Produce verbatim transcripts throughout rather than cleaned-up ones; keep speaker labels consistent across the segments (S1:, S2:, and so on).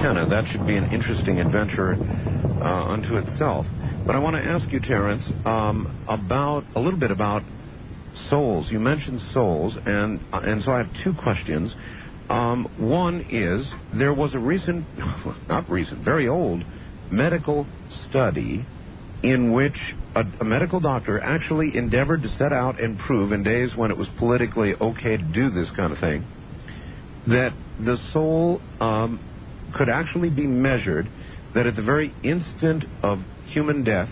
S1: antenna. That should be an interesting adventure uh, unto itself. But I want to ask you, Terence, um, about a little bit about souls. You mentioned souls, and uh, and so I have two questions. Um, one is, there was a recent, not recent, very old medical study in which a, a medical doctor actually endeavored to set out and prove, in days when it was politically okay to do this kind of thing, that the soul um, could actually be measured, that at the very instant of human death,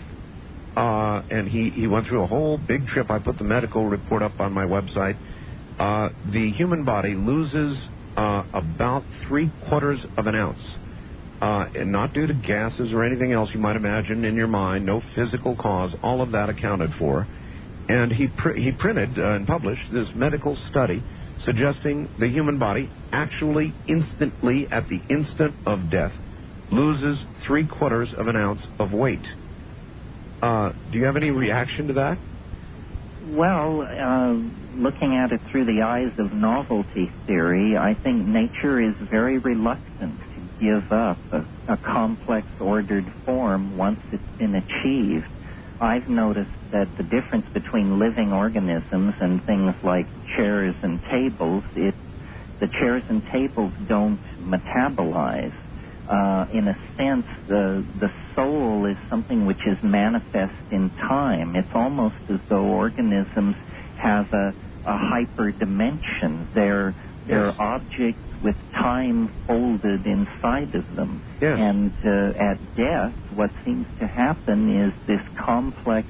S1: uh, and he, he went through a whole big trip. I put the medical report up on my website. Uh, the human body loses uh, about three quarters of an ounce. Uh, and not due to gases or anything else you might imagine in your mind, no physical cause, all of that accounted for. And he pr- he printed uh, and published this medical study suggesting the human body actually instantly, at the instant of death, loses three quarters of an ounce of weight. Uh, do you have any reaction to that?
S2: Well, uh, looking at it through the eyes of novelty theory, I think nature is very reluctant give up a, a complex ordered form once it's been achieved. I've noticed that the difference between living organisms and things like chairs and tables, it, the chairs and tables don't metabolize. Uh, in a sense, the, the soul is something which is manifest in time. It's almost as though organisms have a, a hyperdimension. They're, they're
S1: yes.
S2: objects with time folded inside of them.
S1: Yes.
S2: And uh, at death, what seems to happen is this complex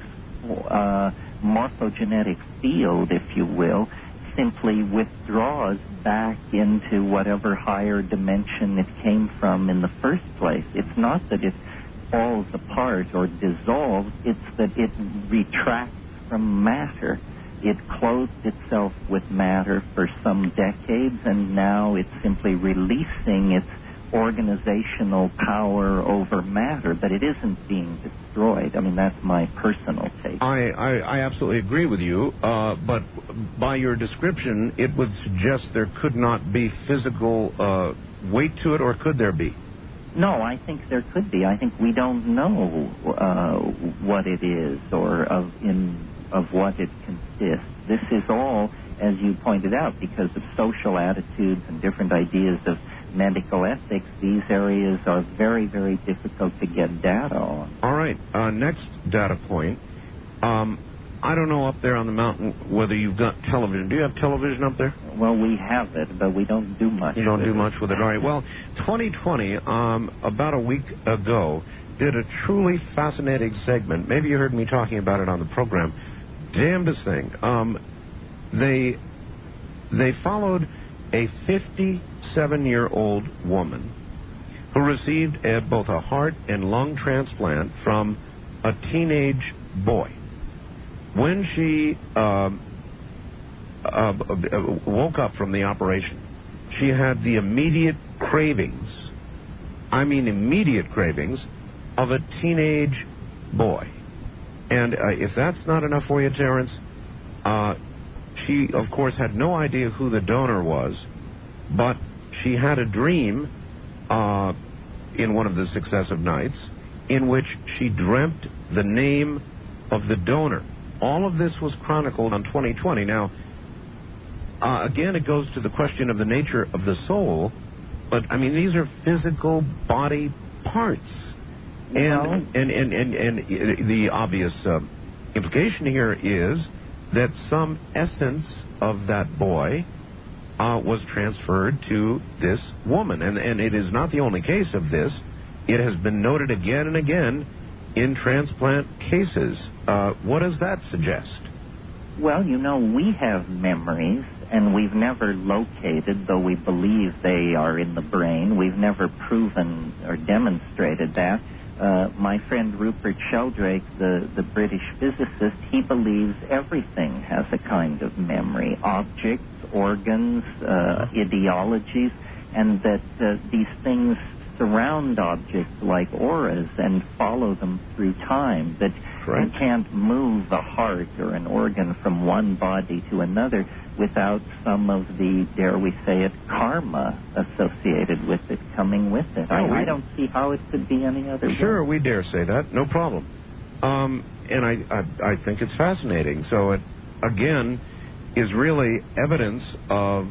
S2: uh, morphogenetic field, if you will, simply withdraws back into whatever higher dimension it came from in the first place. It's not that it falls apart or dissolves, it's that it retracts from matter. It clothed itself with matter for some decades, and now it's simply releasing its organizational power over matter, but it isn't being destroyed. I mean, that's my personal take.
S1: I, I, I absolutely agree with you, uh, but by your description, it would suggest there could not be physical uh, weight to it, or could there be?
S2: No, I think there could be. I think we don't know uh, what it is or of in of what it consists. This is all, as you pointed out, because of social attitudes and different ideas of medical ethics. These areas are very, very difficult to get data on.
S1: All right. Uh, next data point. Um, I don't know up there on the mountain whether you've got television. Do you have television up there?
S2: Well, we have it, but we don't do much
S1: You don't
S2: with
S1: do
S2: it.
S1: much with it. All right. Well, twenty twenty, um, about a week ago, did a truly fascinating segment. Maybe you heard me talking about it on the program. Damnedest thing. Um, they they followed a fifty-seven-year-old woman who received a, both a heart and lung transplant from a teenage boy. When she um, uh, woke up from the operation, she had the immediate cravings, I mean immediate cravings, of a teenage boy. And uh, if that's not enough for you, Terence, uh, she, of course, had no idea who the donor was, but she had a dream uh, in one of the successive nights in which she dreamt the name of the donor. All of this was chronicled on twenty twenty. Now, uh, again, it goes to the question of the nature of the soul, but, I mean, these are physical body parts. And, and, and, and, and the obvious uh, implication here is that some essence of that boy uh, was transferred to this woman. And, and it is not the only case of this. It has been noted again and again in transplant cases. Uh, what does that suggest?
S2: Well, you know, we have memories, and we've never located, though we believe they are in the brain. We've never proven or demonstrated that. Uh, my friend Rupert Sheldrake, the, the British physicist, he believes everything has a kind of memory, objects, organs, uh, ideologies, and that uh, these things surround objects like auras and follow them through time, that
S1: Correct.
S2: you can't move a heart or an organ from one body to another without some of the, dare we say it, karma associated with it coming with it.
S1: Oh,
S2: I,
S1: we-
S2: I don't see how it could be any other way.
S1: Sure, we dare say that. No problem. Um, and I, I, I think it's fascinating. So it, again, is really evidence of,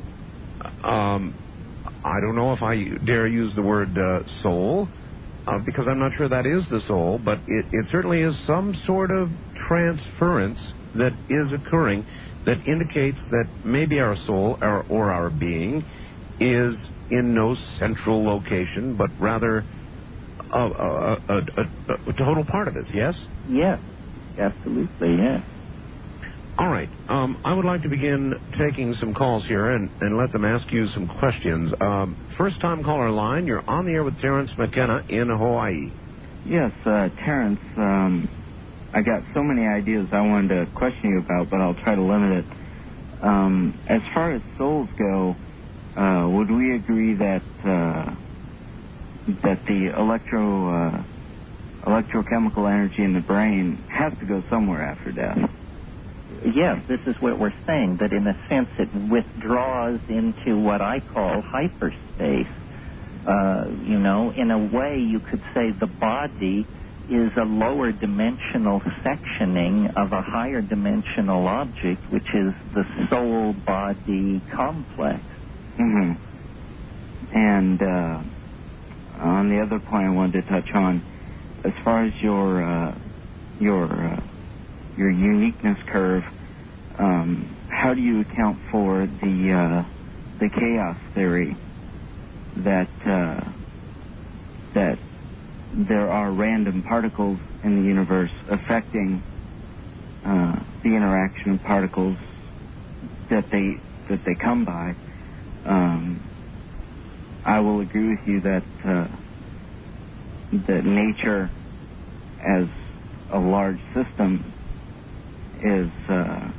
S1: um, I don't know if I dare use the word uh, soul, uh, because I'm not sure that is the soul, but it, it certainly is some sort of transference that is occurring that indicates that maybe our soul or, or our being is in no central location, but rather a, a, a, a, a total part of us, yes?
S2: Yes, absolutely, yes.
S1: All right. Um, I would like to begin taking some calls here and, and let them ask you some questions. Um, first-time caller line, you're on the air with Terrence McKenna in Hawaii.
S3: Yes, uh, Terrence, um, I got so many ideas I wanted to question you about, but I'll try to limit it. Um, as far as souls go, uh, would we agree that uh, that the electro uh, electrochemical energy in the brain has to go somewhere after death?
S2: Yes, this is what we're saying, that in a sense it withdraws into what I call hyperspace. Uh, you know, in a way you could say the body is a lower dimensional sectioning of a higher dimensional object, which is the soul-body complex.
S3: Mm-hmm. And uh, on the other point I wanted to touch on, as far as your uh, your uh, your uniqueness curve, um, how do you account for the uh, the chaos theory that uh, that there are random particles in the universe affecting uh, the interaction of particles that they that they come by? Um, I will agree with you that uh, that nature, as a large system, is uh,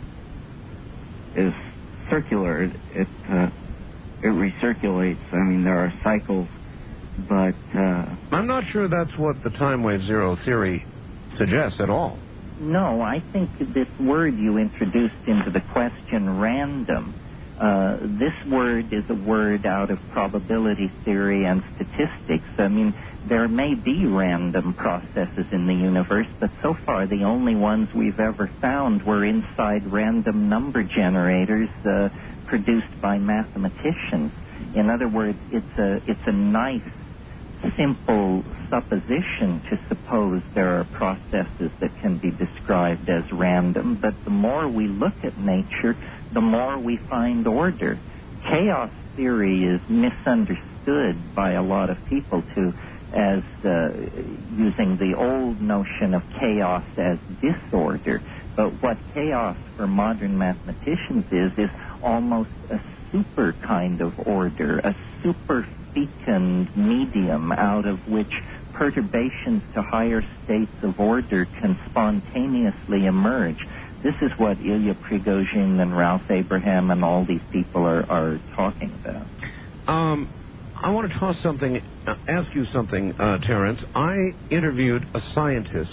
S3: is circular. It it, uh, it recirculates. I mean, there are cycles, but uh,
S1: I'm not sure that's what the time wave zero theory suggests at all.
S2: No, I think this word you introduced into the question, random, uh, this word is a word out of probability theory and statistics. I mean, there may be random processes in the universe, but so far the only ones we've ever found were inside random number generators uh, produced by mathematicians. In other words, it's a it's a nice, simple supposition to suppose there are processes that can be described as random, but the more we look at nature, the more we find order. Chaos theory is misunderstood by a lot of people to as uh, using the old notion of chaos as disorder. But what chaos for modern mathematicians is, is almost a super kind of order, a super fecund medium out of which perturbations to higher states of order can spontaneously emerge. This is what Ilya Prigozhin and Ralph Abraham and all these people are, are talking about.
S1: Um, I want to toss something, uh, ask you something, uh, Terrence. I interviewed a scientist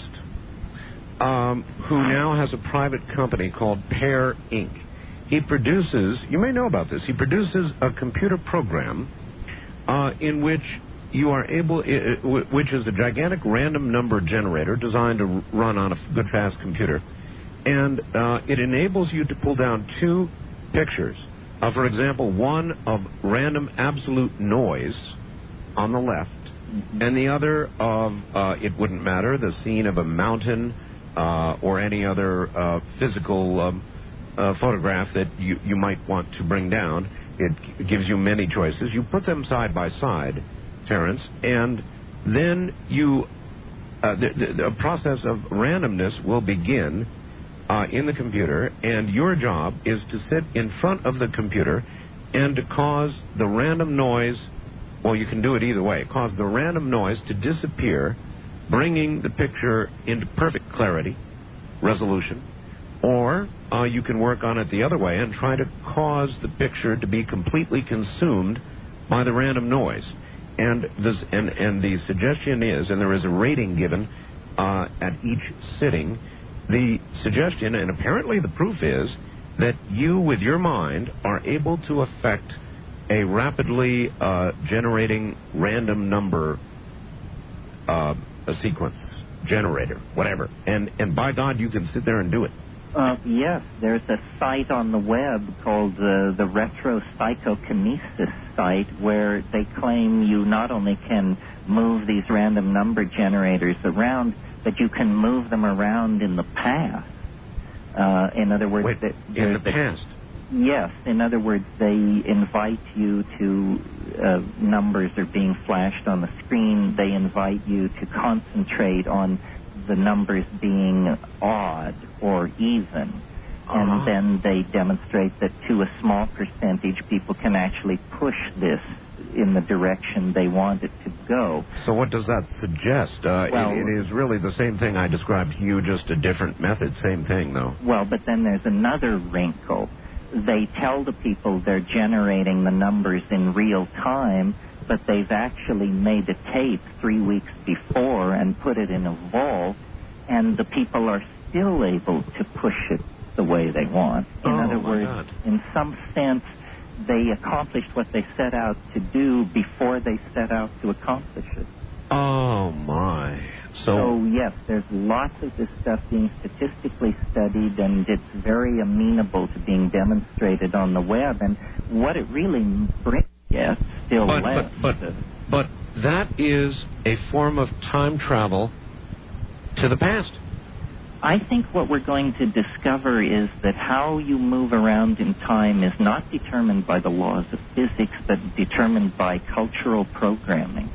S1: um, who now has a private company called Pear Incorporated. He produces, you may know about this, he produces a computer program uh, in which you are able, uh, which is a gigantic random number generator designed to run on a good, fast computer. And uh, it enables you to pull down two pictures. Uh, for example, one of random absolute noise on the left, mm-hmm. and the other of, uh, it wouldn't matter, the scene of a mountain uh, or any other uh, physical um, uh, photograph that you, you might want to bring down. It gives you many choices. You put them side by side, Terrence, and then you, uh, the, the, the process of randomness will begin Uh, in the computer, and your job is to sit in front of the computer and to cause the random noise, well, you can do it either way, cause the random noise to disappear, bringing the picture into perfect clarity, resolution, or uh, you can work on it the other way and try to cause the picture to be completely consumed by the random noise. and this and and the suggestion is, and there is a rating given uh, at each sitting. The suggestion, and apparently the proof is, that you, with your mind, are able to affect a rapidly uh, generating random number uh, a sequence generator, whatever. And and by God, you can sit there and do it.
S2: Uh, yes, there's a site on the web called uh, the Retro Psychokinesis site where they claim you not only can move these random number generators around, but you can move them around in the past. Uh, in other words,
S1: Wait,
S2: that
S1: in the past?
S2: Yes. In other words, they invite you to, uh, numbers are being flashed on the screen. They invite you to concentrate on the numbers being odd or even.
S1: Uh-huh.
S2: And then they demonstrate that to a small percentage, people can actually push this in the direction they want it to go.
S1: So what does that suggest? Uh,
S2: well,
S1: it, it is really the same thing I described to you, just a different method. Same thing, though.
S2: Well, but then there's another wrinkle. They tell the people they're generating the numbers in real time, but they've actually made a tape three weeks before and put it in a vault, and the people are still able to push it the way they want. In
S1: oh,
S2: other words,
S1: God.
S2: in some sense, they accomplished what they set out to do before they set out to accomplish it.
S1: Oh, my. So,
S2: so, yes, there's lots of this stuff being statistically studied, and it's very amenable to being demonstrated on the web. And what it really brings, yes, still
S1: but,
S2: less.
S1: But, but, but that is a form of time travel to the past.
S2: I think what we're going to discover is that how you move around in time is not determined by the laws of physics, but determined by cultural programming.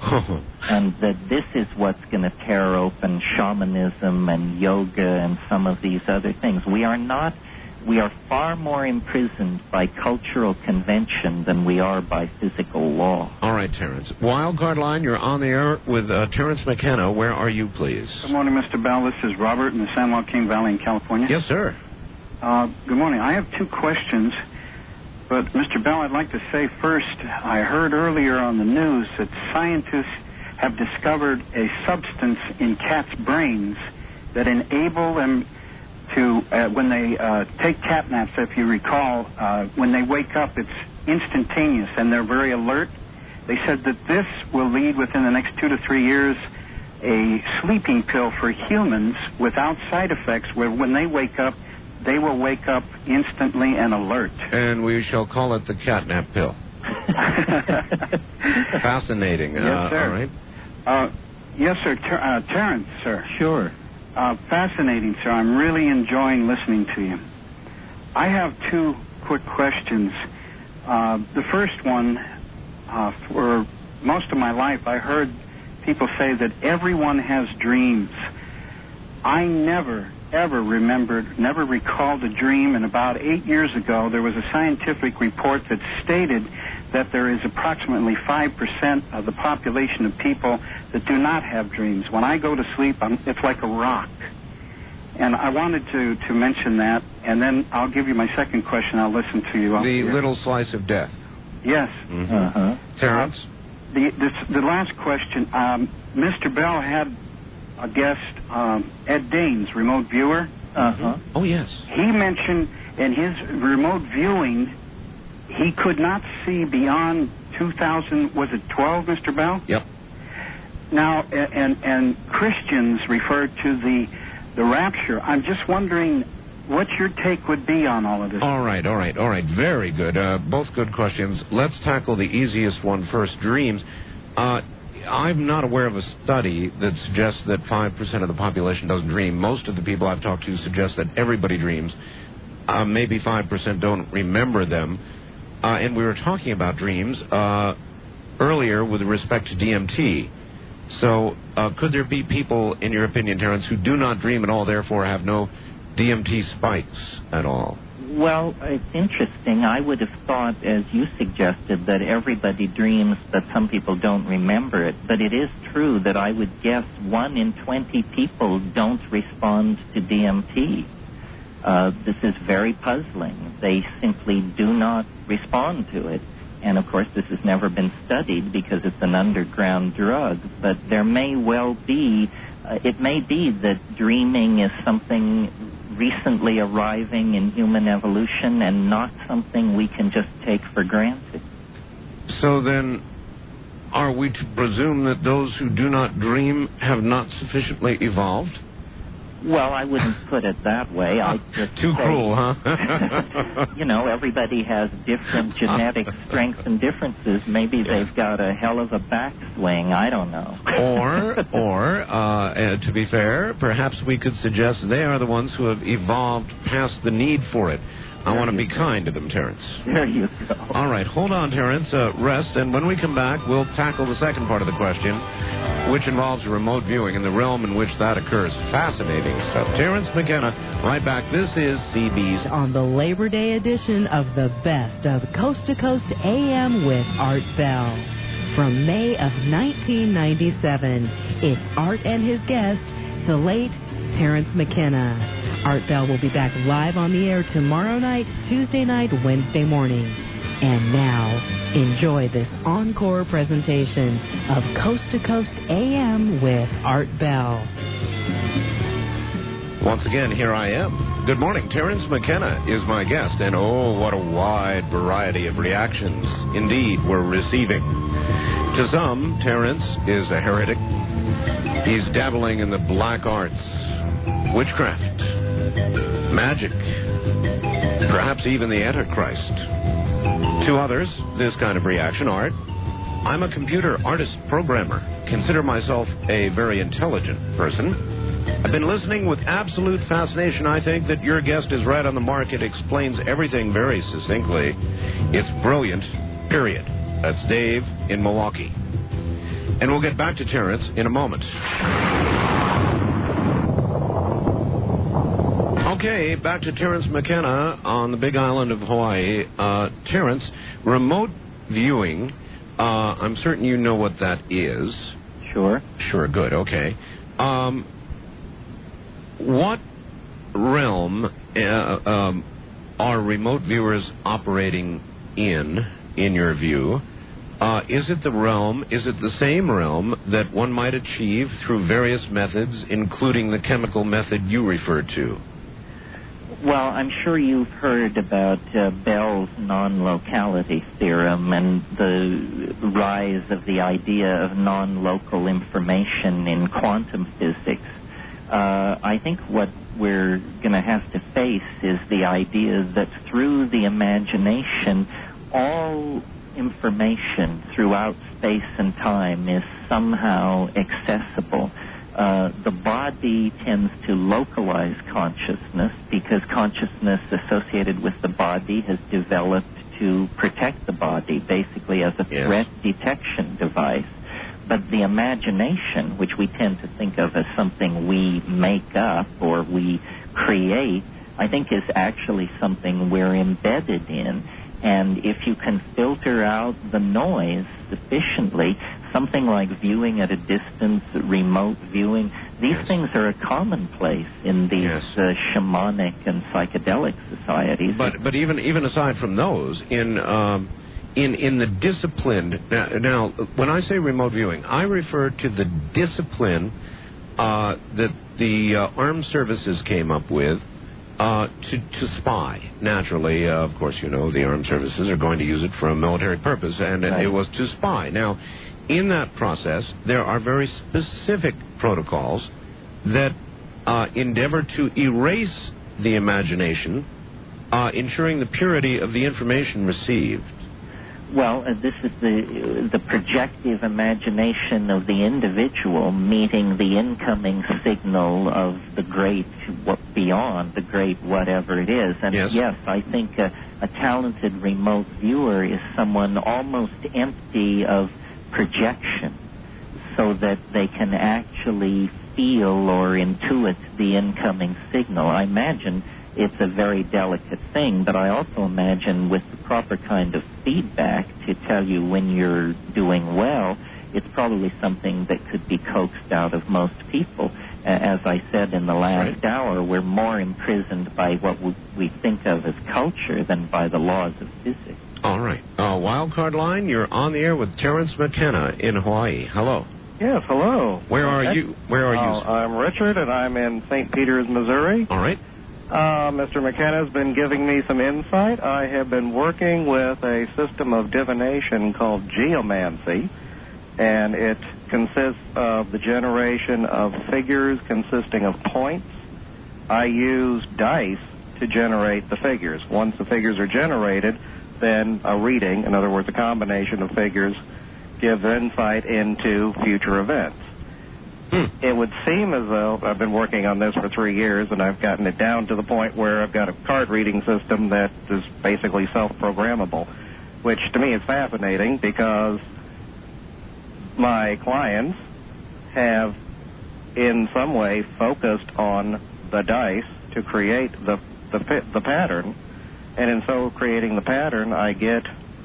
S2: And that this is what's going to tear open shamanism and yoga and some of these other things. We are not, we are far more imprisoned by cultural convention than we are by physical law.
S1: All right, Terrence. Wildcard Line, you're on the air with uh, Terrence McKenna. Where are you, please?
S4: Good morning, Mister Bell. This is Robert in the San Joaquin Valley in California.
S1: Yes, sir.
S4: Uh, good morning. I have two questions. But, Mister Bell, I'd like to say first, I heard earlier on the news that scientists have discovered a substance in cats' brains that enable them to, uh, when they uh, take cat naps, if you recall, uh, when they wake up, it's instantaneous and they're very alert. They said that this will lead within the next two to three years a sleeping pill for humans without side effects, where when they wake up, they will wake up instantly and alert.
S1: And we shall call it the catnap pill. Fascinating.
S4: Yes,
S1: uh,
S4: sir.
S1: All right.
S4: Uh, yes, sir. Ter- uh, Terrence, sir.
S2: Sure.
S4: Uh, fascinating, sir. I'm really enjoying listening to you. I have two quick questions. Uh, the first one, uh, for most of my life, I heard people say that everyone has dreams. I never, ever remembered, never recalled a dream, and about eight years ago there was a scientific report that stated that there is approximately five percent of the population of people that do not have dreams. When I go to sleep, I'm, it's like a rock. And I wanted to, to mention that, and then I'll give you my second question. I'll listen to you.
S1: The little slice of death.
S4: Yes.
S1: Mm-hmm.
S2: Uh-huh.
S1: Terrence?
S4: Uh, the, this, the last question, um, Mister Bell had a guest, um, Ed Daines, remote viewer.
S2: Uh-huh.
S1: Oh, yes.
S4: He mentioned in his remote viewing, he could not see beyond two thousand, was it twelve, Mister Bell?
S1: Yep.
S4: Now, and and Christians refer to the the rapture. I'm just wondering what your take would be on all of this.
S1: All right, all right, all right. Very good. Uh, both good questions. Let's tackle the easiest one first, dreams. Uh, I'm not aware of a study that suggests that five percent of the population doesn't dream. Most of the people I've talked to suggest that everybody dreams. Uh, maybe five percent don't remember them. Uh, and we were talking about dreams uh, earlier with respect to D M T. So uh, could there be people, in your opinion, Terrence, who do not dream at all, therefore have no D M T spikes at all?
S2: Well, it's interesting. I would have thought, as you suggested, that everybody dreams, but some people don't remember it. But it is true that I would guess one in twenty people don't respond to D M T. Uh, this is very puzzling. They simply do not respond to it. And, of course, this has never been studied because it's an underground drug. But there may well be, uh, it may be that dreaming is something recently arriving in human evolution and not something we can just take for granted.
S1: So then, are we to presume that those who do not dream have not sufficiently evolved?
S2: Well, I wouldn't put it that way. I just
S1: Too
S2: say,
S1: cruel, huh?
S2: you know, everybody has different genetic strengths and differences. Maybe
S1: Yeah.
S2: they've got a hell of a backswing. I don't know.
S1: Or, or uh, uh, to be fair, perhaps we could suggest they are the ones who have evolved past the need for it. I want to be kind to them, Terence.
S2: There you go.
S1: All right, hold on, Terence. Uh, rest, and when we come back, we'll tackle the second part of the question, which involves remote viewing and the realm in which that occurs. Fascinating stuff. Terence McKenna, right back. This is C B's
S5: on the Labor Day edition of the best of Coast to Coast A M with Art Bell. From May of nineteen ninety-seven, it's Art and his guest, the late Terence McKenna. Art Bell will be back live on the air tomorrow night, Tuesday night, Wednesday morning. And now, enjoy this encore presentation of Coast to Coast A M with Art Bell.
S1: Once again, here I am. Good morning. Terence McKenna is my guest, and oh, what a wide variety of reactions, indeed, we're receiving. To some, Terence is a heretic. He's dabbling in the black arts, witchcraft, magic, perhaps even the Antichrist. To others, this kind of reaction, Art, I'm a computer artist programmer. Consider myself a very intelligent person. I've been listening with absolute fascination. I think that your guest is right on the mark. It explains everything very succinctly. It's brilliant, period. That's Dave in Milwaukee. And we'll get back to Terence in a moment. Okay, back to Terence McKenna on the big island of Hawaii. Uh, Terence, remote viewing, uh, I'm certain you know what that is.
S2: Sure.
S1: Sure, good, okay. Um, what realm uh, um, are remote viewers operating in, in your view? Uh, is it the realm, is it the same realm that one might achieve through various methods, including the chemical method you referred to?
S2: Well, I'm sure you've heard about uh, Bell's non-locality theorem and the rise of the idea of non-local information in quantum physics. Uh, I think what we're going to have to face is the idea that through the imagination, all information throughout space and time is somehow accessible. Uh, the body tends to localize consciousness because consciousness associated with the body has developed to protect the body, basically as a
S1: Yes.
S2: threat detection device. But the imagination, which we tend to think of as something we make up or we create, I think is actually something we're embedded in. And if you can filter out the noise sufficiently, something like viewing at a distance, remote viewing, these
S1: Yes.
S2: things are a commonplace in these
S1: Yes.
S2: uh, shamanic and psychedelic societies.
S1: But but even even aside from those, in um, in in the discipline now, now, when I say remote viewing, I refer to the discipline uh, that the uh, armed services came up with uh, to to spy. Naturally, uh, of course, you know the armed services are going to use it for a military purpose, and
S2: Right.
S1: it was to spy. Now, in that process, there are very specific protocols that uh, endeavor to erase the imagination, uh, ensuring the purity of the information received.
S2: Well, uh, this is the the projective imagination of the individual meeting the incoming signal of the great what beyond, the great whatever it is. And
S1: Yes.
S2: yes, I think a, a talented remote viewer is someone almost empty of projection so that they can actually feel or intuit the incoming signal. I imagine it's a very delicate thing, but I also imagine with the proper kind of feedback to tell you when you're doing well, it's probably something that could be coaxed out of most people. As I said in the last
S1: Right.
S2: hour, we're more imprisoned by what we think of as culture than by the laws of physics.
S1: All right. Uh, wild card line, you're on the air with Terrence McKenna in Hawaii. Hello.
S6: Yes, hello.
S1: Where are you? Where are you?
S6: Uh, I'm Richard, and I'm in Saint Peters, Missouri.
S1: All right.
S6: Uh, Mister McKenna has been giving me some insight. I have been working with a system of divination called geomancy, and it consists of the generation of figures consisting of points. I use dice to generate the figures. Once the figures are generated, then a reading, in other words, a combination of figures, gives insight into future events. Hmm. It would seem as though I've been working on this for three years, and I've gotten it down to the point where I've got a card reading system that is basically self-programmable, which to me is fascinating because my clients have in some way focused on the dice to create the, the, the pattern, and in so creating the pattern, I get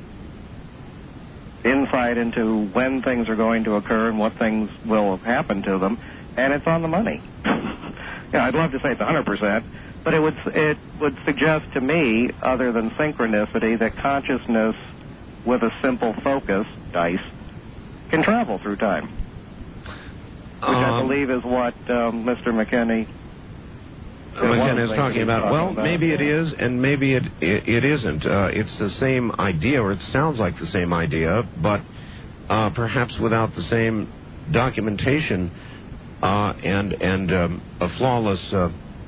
S6: insight into when things are going to occur and what things will happen to them, and it's on the money. Yeah, I'd love to say it's one hundred percent, but it would it would suggest to me, other than synchronicity, that consciousness with a simple focus, dice, can travel through time, which um, I believe is what um, Mister McKinney
S1: McKenna is talking about. Well, about. maybe it is, and maybe it it, it isn't. Uh, it's the same idea, or it sounds like the same idea, but uh, perhaps without the same documentation uh, and and um, a flawless uh,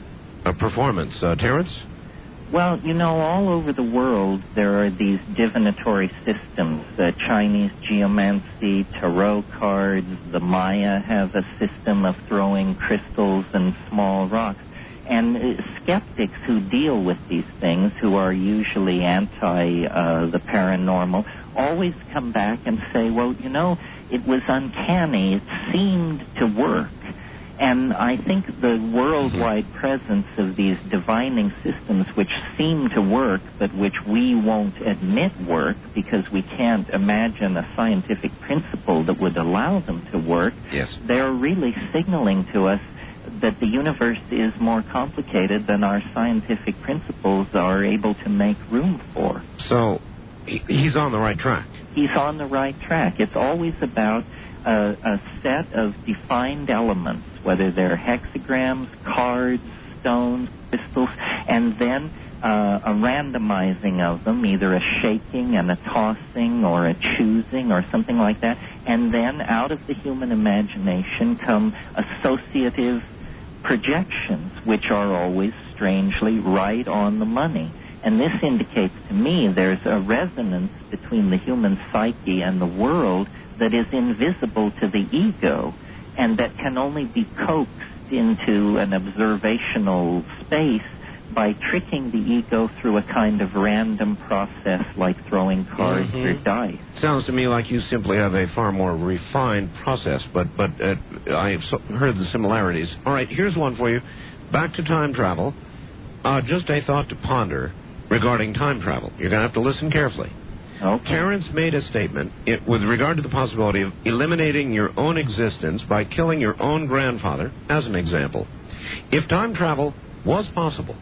S1: a performance. Uh, Terrence?
S2: Well, you know, all over the world there are these divinatory systems. The Chinese geomancy, tarot cards, the Maya have a system of throwing crystals and small rocks. And uh, skeptics who deal with these things, who are usually anti uh, the paranormal, always come back and say, well, you know, it was uncanny. It seemed to work. And I think the worldwide presence of these divining systems which seem to work, but which we won't admit work because we can't imagine a scientific principle that would allow them to work,
S1: yes.
S2: They're really signaling to us that the universe is more complicated than our scientific principles are able to make room for.
S1: So he's on the right track.
S2: He's on the right track. It's always about a, a set of defined elements, whether they're hexagrams, cards, stones, crystals, and then uh, a randomizing of them, either a shaking and a tossing or a choosing or something like that. And then out of the human imagination come associative projections, which are always strangely right on the money. And this indicates to me there's a resonance between the human psyche and the world that is invisible to the ego and that can only be coaxed into an observational space by tricking the ego through a kind of random process like throwing cards mm-hmm. or dice.
S1: Sounds to me like you simply have a far more refined process, but but uh, I've so heard the similarities. All right, here's one for you. Back to time travel. Uh, just a thought to ponder regarding time travel. You're going to have to listen carefully.
S2: Okay.
S1: Terrence made a statement it, with regard to the possibility of eliminating your own existence by killing your own grandfather, as an example. If time travel was possible,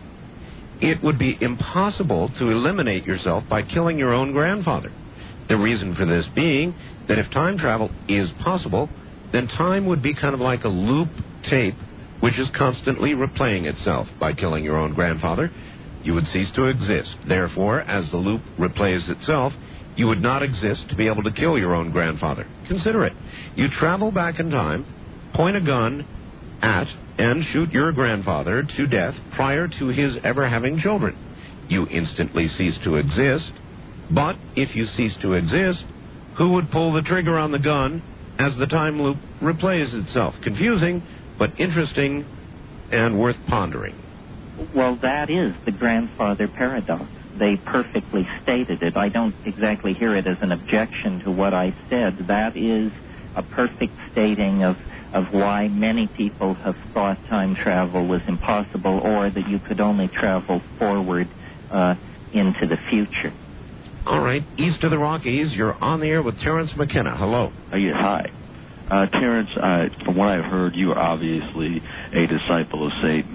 S1: it would be impossible to eliminate yourself by killing your own grandfather. The reason for this being that if time travel is possible, then time would be kind of like a loop tape which is constantly replaying itself. By killing your own grandfather, you would cease to exist. Therefore, as the loop replays itself, you would not exist to be able to kill your own grandfather. Consider it. You travel back in time, point a gun at and shoot your grandfather to death prior to his ever having children. You instantly cease to exist, but if you cease to exist, who would pull the trigger on the gun as the time loop replays itself? Confusing, but interesting and worth pondering.
S2: Well, that is the grandfather paradox. They perfectly stated it. I don't exactly hear it as an objection to what I said. That is a perfect stating of of why many people have thought time travel was impossible or that you could only travel forward uh, into the future.
S1: All right. East of the Rockies, you're on the air with Terrence McKenna. Hello.
S7: Oh, yes, hi. Uh, Terrence, uh, from what I've heard, you are obviously a disciple of Satan.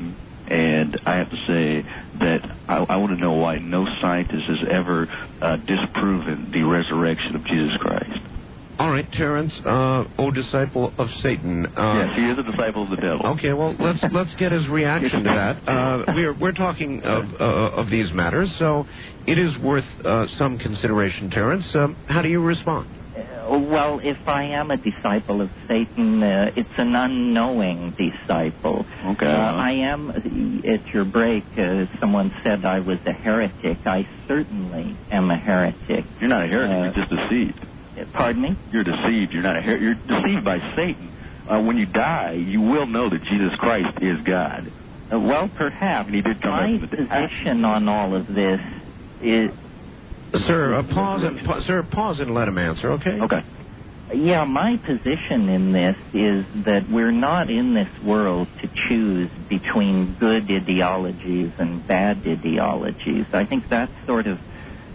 S7: And I have to say that I, I want to know why no scientist has ever uh, disproven the resurrection of Jesus Christ.
S1: All right, Terence, uh, oh disciple of Satan. Uh,
S7: yes, he is a disciple of the devil.
S1: Okay, well, let's let's get his reaction to that. Uh, we're we're talking of uh, of these matters, so it is worth uh, some consideration, Terence. Um, how do you respond?
S2: Uh, well, if I am a disciple of Satan, uh, it's an unknowing disciple.
S7: Okay.
S2: Uh, I am, at your break, uh, someone said I was a heretic. I certainly am a heretic.
S7: You're not a heretic,
S2: Uh,
S7: you're just deceived.
S2: Pardon me?
S7: You're deceived. You're not a her- You're deceived by Satan. Uh, when you die, you will know that Jesus Christ is God.
S2: Uh, well, perhaps.
S7: And he did come
S2: My
S7: back from the
S2: position on all of this is...
S1: Sir, uh, pause and pa- sir, pause and let him answer, okay?
S7: Okay.
S2: Yeah, my position in this is that we're not in this world to choose between good ideologies and bad ideologies. I think that's sort of...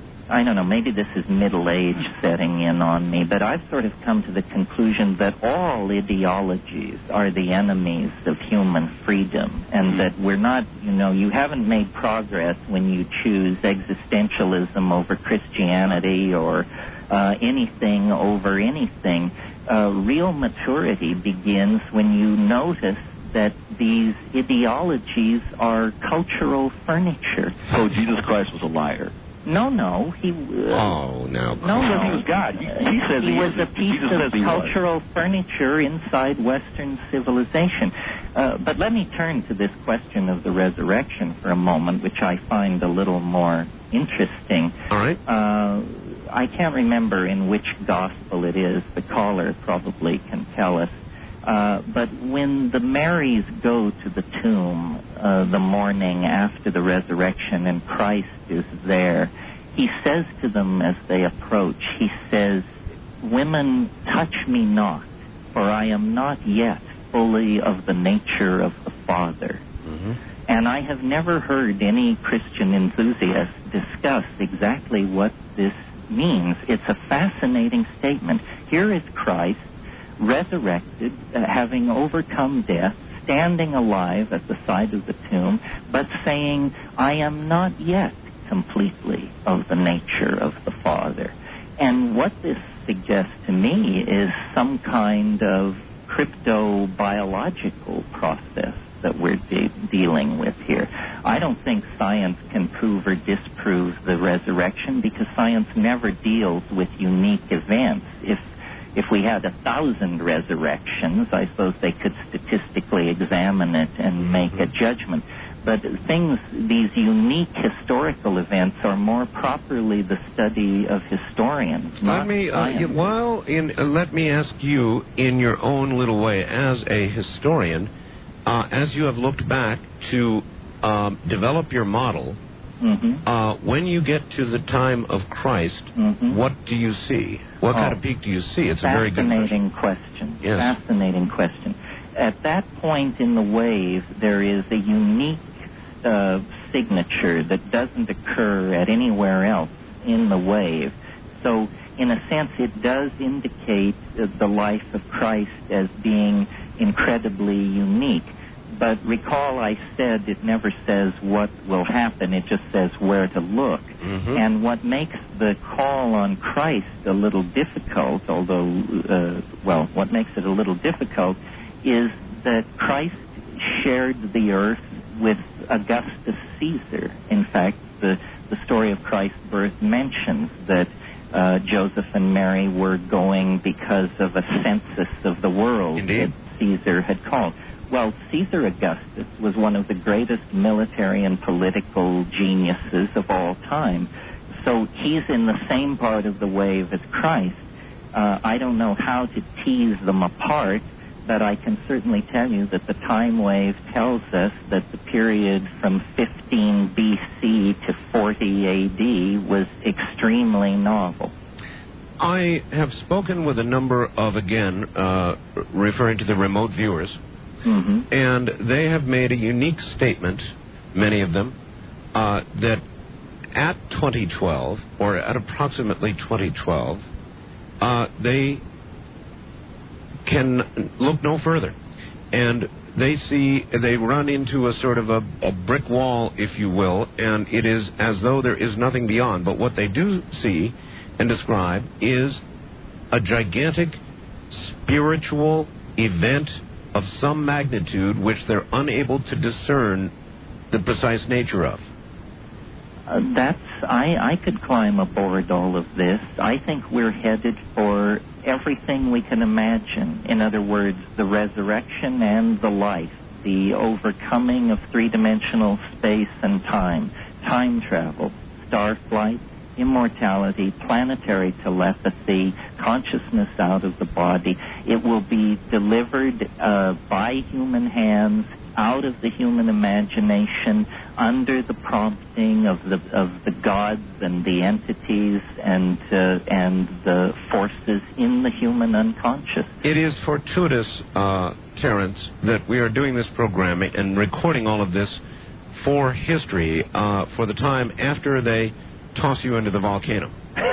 S2: I don't know, maybe this is middle age setting in on me, but I've sort of come to the conclusion that all ideologies are the enemies of human freedom, and that we're not, you know, you haven't made progress when you choose existentialism over Christianity or uh, anything over anything. Uh, real maturity begins when you notice that these ideologies are cultural furniture.
S7: So Jesus Christ was a liar.
S2: No, no, he. Uh,
S1: oh no!
S2: No, no,
S7: he was God. He, he says
S2: he
S7: he
S2: was
S7: is.
S2: a piece
S7: Jesus
S2: of
S7: says he
S2: cultural
S7: was.
S2: furniture inside Western civilization. Uh, but let me turn to this question of the resurrection for a moment, which I find a little more interesting.
S1: All right.
S2: Uh, I can't remember in which gospel it is. The caller probably can tell us. Uh, but when the Marys go to the tomb uh, the morning after the resurrection and Christ is there, he says to them as they approach, he says, "Women, touch me not, for I am not yet fully of the nature of the Father."
S1: Mm-hmm.
S2: And I have never heard any Christian enthusiast discuss exactly what this means. It's a fascinating statement. Here is Christ, resurrected, uh, having overcome death, standing alive at the side of the tomb, but saying, "I am not yet completely of the nature of the Father." And what this suggests to me is some kind of crypto-biological process that we're de- dealing with here. I don't think science can prove or disprove the resurrection, because science never deals with unique events. If If we had a thousand resurrections, I suppose they could statistically examine it and make a judgment. But things, these unique historical events, are more properly the study of historians,
S1: Let
S2: not
S1: me, uh,
S2: science.
S1: you, well, in, uh, let me ask you, in your own little way, as a historian, uh, as you have looked back to um, develop your model,
S2: Mm-hmm.
S1: uh, when you get to the time of Christ,
S2: Mm-hmm.
S1: what do you see? What
S2: Oh.
S1: kind of peak do you see? It's a very good question.
S2: Fascinating question.
S1: Yes.
S2: Fascinating question. At that point in the wave, there is a unique uh, signature that doesn't occur at anywhere else in the wave. So, in a sense, it does indicate uh, the life of Christ as being incredibly unique. But recall I said it never says what will happen, it just says where to look.
S1: Mm-hmm.
S2: And what makes the call on Christ a little difficult, although, uh, well, what makes it a little difficult is that Christ shared the earth with Augustus Caesar. In fact, the, the story of Christ's birth mentions that uh, Joseph and Mary were going because of a census of the world
S1: Indeed.
S2: that Caesar had called. Well, Caesar Augustus was one of the greatest military and political geniuses of all time. So he's in the same part of the wave as Christ. Uh, I don't know how to tease them apart, but I can certainly tell you that the time wave tells us that the period from fifteen B C to forty A D was extremely novel.
S1: I have spoken with a number of, again, uh, referring to the remote viewers,
S2: Mm-hmm.
S1: and they have made a unique statement, many of them, uh, that at twenty twelve, or at approximately twenty twelve, uh, they can look no further. And they see, they run into a sort of a, a brick wall, if you will, and it is as though there is nothing beyond. But what they do see and describe is a gigantic spiritual event of some magnitude which they're unable to discern the precise nature of.
S2: Uh, that's, I, I could climb aboard all of this. I think we're headed for everything we can imagine. In other words, the resurrection and the life, the overcoming of three-dimensional space and time, time travel, star flight, immortality, planetary telepathy, consciousness out of the body. It will be delivered uh, by human hands, out of the human imagination, under the prompting of the of the gods and the entities and uh, and the forces in the human unconscious.
S1: It is fortuitous, uh, Terence, that we are doing this program and recording all of this for history, uh, for the time after they toss you into the volcano.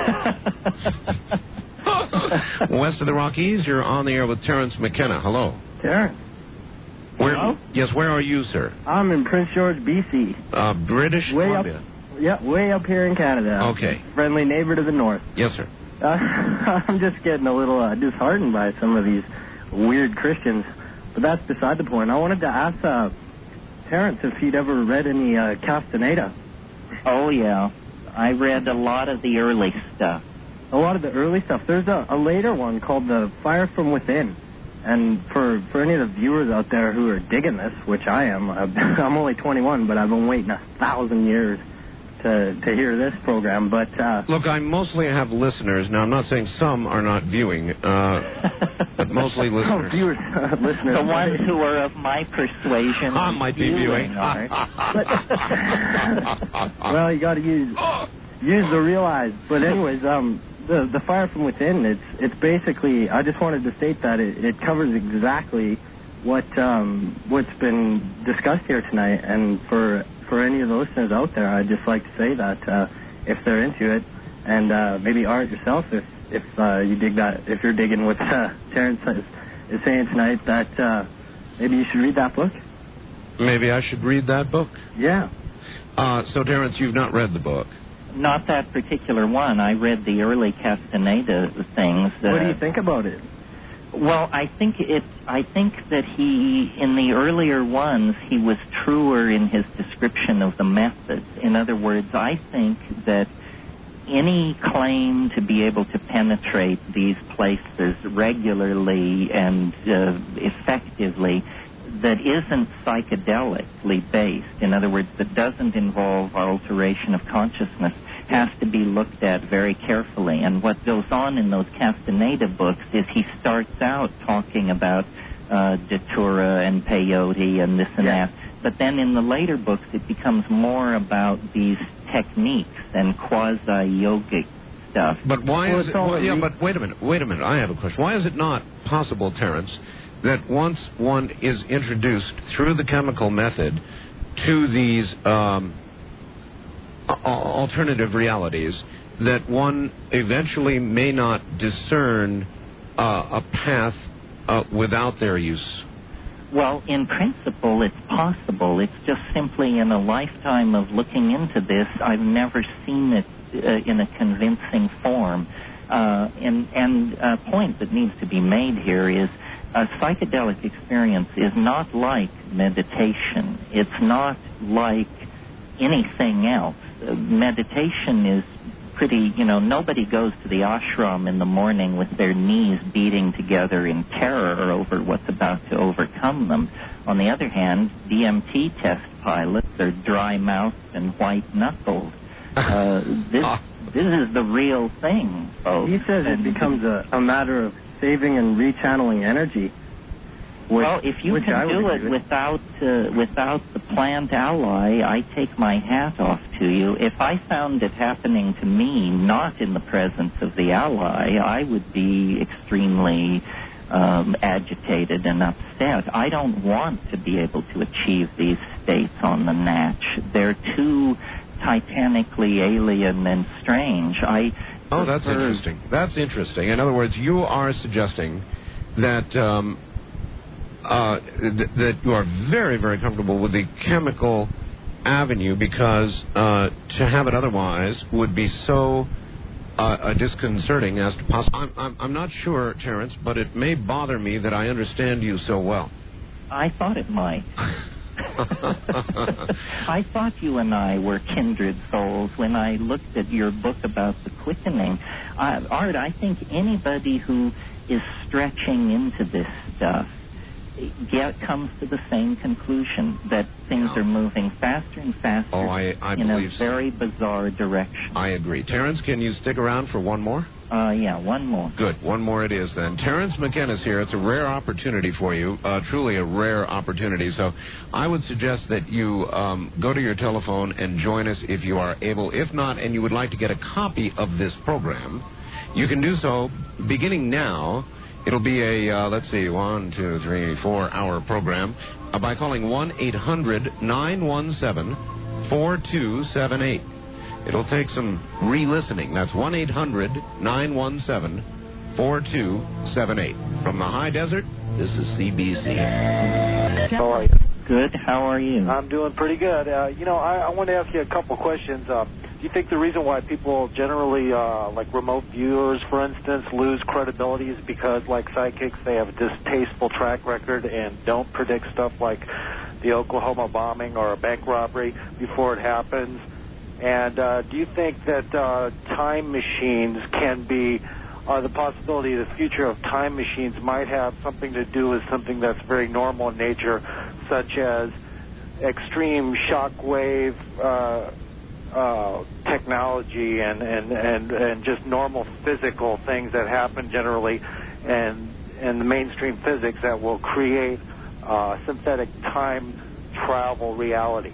S1: West of the Rockies, you're on the air with Terence McKenna. Hello.
S8: Terence.
S1: Where,
S8: Hello?
S1: Yes, where are you, sir?
S8: I'm in Prince George, B C.
S1: Uh, British
S8: way
S1: Columbia.
S8: Up, yeah, way up here in Canada.
S1: Okay.
S8: Friendly neighbor to the north.
S1: Yes, sir.
S8: Uh, I'm just getting a little uh, disheartened by some of these weird Christians, but that's beside the point. I wanted to ask uh, Terence if he'd ever read any uh, Castaneda.
S2: Oh, yeah. I read a lot of the early stuff.
S8: A lot of the early stuff. There's a, a later one called The Fire from Within. And for, for any of the viewers out there who are digging this, which I am, I'm only twenty-one, but I've been waiting a thousand years to to hear this program. But uh,
S1: look, I mostly have listeners. Now, I'm not saying some are not viewing, uh, but mostly listeners.
S8: Oh, viewers, uh, listeners.
S2: The ones who are of my persuasion.
S1: I might be viewing.
S8: Well, you got to use use the real eyes. But anyways, um. The, the Fire from Within, it's it's basically, I just wanted to state that it, it covers exactly what, um, what's been discussed here tonight. And for for any of the listeners out there, I'd just like to say that uh, if they're into it, and uh, maybe Art yourself, if if uh, you dig that, if you're digging what uh, Terence is, is saying tonight, that uh, maybe you should read that book.
S1: Maybe I should read that book?
S8: Yeah.
S1: Uh, so, Terence, you've not read the book?
S2: Not that particular one. I read the early Castaneda things. Uh,
S8: what do you think about it?
S2: Well, I think it. I think that he, in the earlier ones, he was truer in his description of the methods. In other words, I think that any claim to be able to penetrate these places regularly and uh, effectively that isn't psychedelically based, in other words, that doesn't involve alteration of consciousness, has to be looked at very carefully. And what goes on in those Castaneda books is he starts out talking about uh, Datura and peyote and this and
S8: yeah.
S2: that, but then in the later books it becomes more about these techniques and quasi-yogic stuff.
S1: But why
S8: well,
S1: is it... Well, yeah, but wait a minute, wait a minute, I have a question. Why is it not possible, Terence, that once one is introduced through the chemical method to these um, alternative realities, that one eventually may not discern uh, a path uh, without their use?
S2: Well, in principle, it's possible. It's just simply in a lifetime of looking into this, I've never seen it uh, in a convincing form. Uh, and and a point that needs to be made here is a psychedelic experience is not like meditation. It's not like anything else. Uh, meditation is pretty, you know, nobody goes to the ashram in the morning with their knees beating together in terror over what's about to overcome them. On the other hand, D M T test pilots are dry-mouthed and white-knuckled. Uh, this, this is the real thing, folks.
S8: He says it becomes a, a matter of saving and rechanneling energy. Which,
S2: well, if you
S8: which
S2: can
S8: I
S2: do
S8: would
S2: it
S8: agree with.
S2: without uh, without the plant ally, I take my hat off to you. If I found it happening to me, not in the presence of the ally, I would be extremely um, agitated and upset. I don't want to be able to achieve these states on the natch. They're too titanically alien and strange. I
S1: Oh, that's interesting. That's interesting. In other words, you are suggesting that um, uh, th- that you are very, very comfortable with the chemical avenue, because uh, to have it otherwise would be so uh, uh, disconcerting as to possible. I'm, I'm, I'm not sure, Terence, but it may bother me that I understand you so well.
S2: I thought it might. I thought you and I were kindred souls when I looked at your book about the quickening. Uh, Art, I think anybody who is stretching into this stuff get, comes to the same conclusion, that things
S1: Yeah.
S2: are moving faster and faster
S1: Oh, I, I
S2: in
S1: believe
S2: a
S1: so.
S2: very bizarre direction.
S1: I agree. Terence, can you stick around for one more?
S2: Uh, yeah, one more.
S1: Good. One more it is then. Terence McKenna's here. It's a rare opportunity for you, uh, truly a rare opportunity. So I would suggest that you um, go to your telephone and join us if you are able. If not, and you would like to get a copy of this program, you can do so beginning now. It'll be a, uh, let's see, one, two, three, four hour program uh, by calling one eight hundred nine one seven four two seven eight. It'll take some re-listening. That's one eight hundred nine one seven four two seven eight. From the high desert, this is C B C.
S9: How are you?
S2: Good. How are you?
S9: I'm doing pretty good. Uh, you know, I, I want to ask you a couple questions. Uh, do you think the reason why people generally, uh, like remote viewers, for instance, lose credibility is because, like psychics, they have a distasteful track record and don't predict stuff like the Oklahoma bombing or a bank robbery before it happens? And uh, do you think that uh, time machines can be, uh, the possibility of the future of time machines might have something to do with something that's very normal in nature, such as extreme shockwave uh, uh, technology and, and, and, and just normal physical things that happen generally and, and the mainstream physics that will create uh, synthetic time travel reality?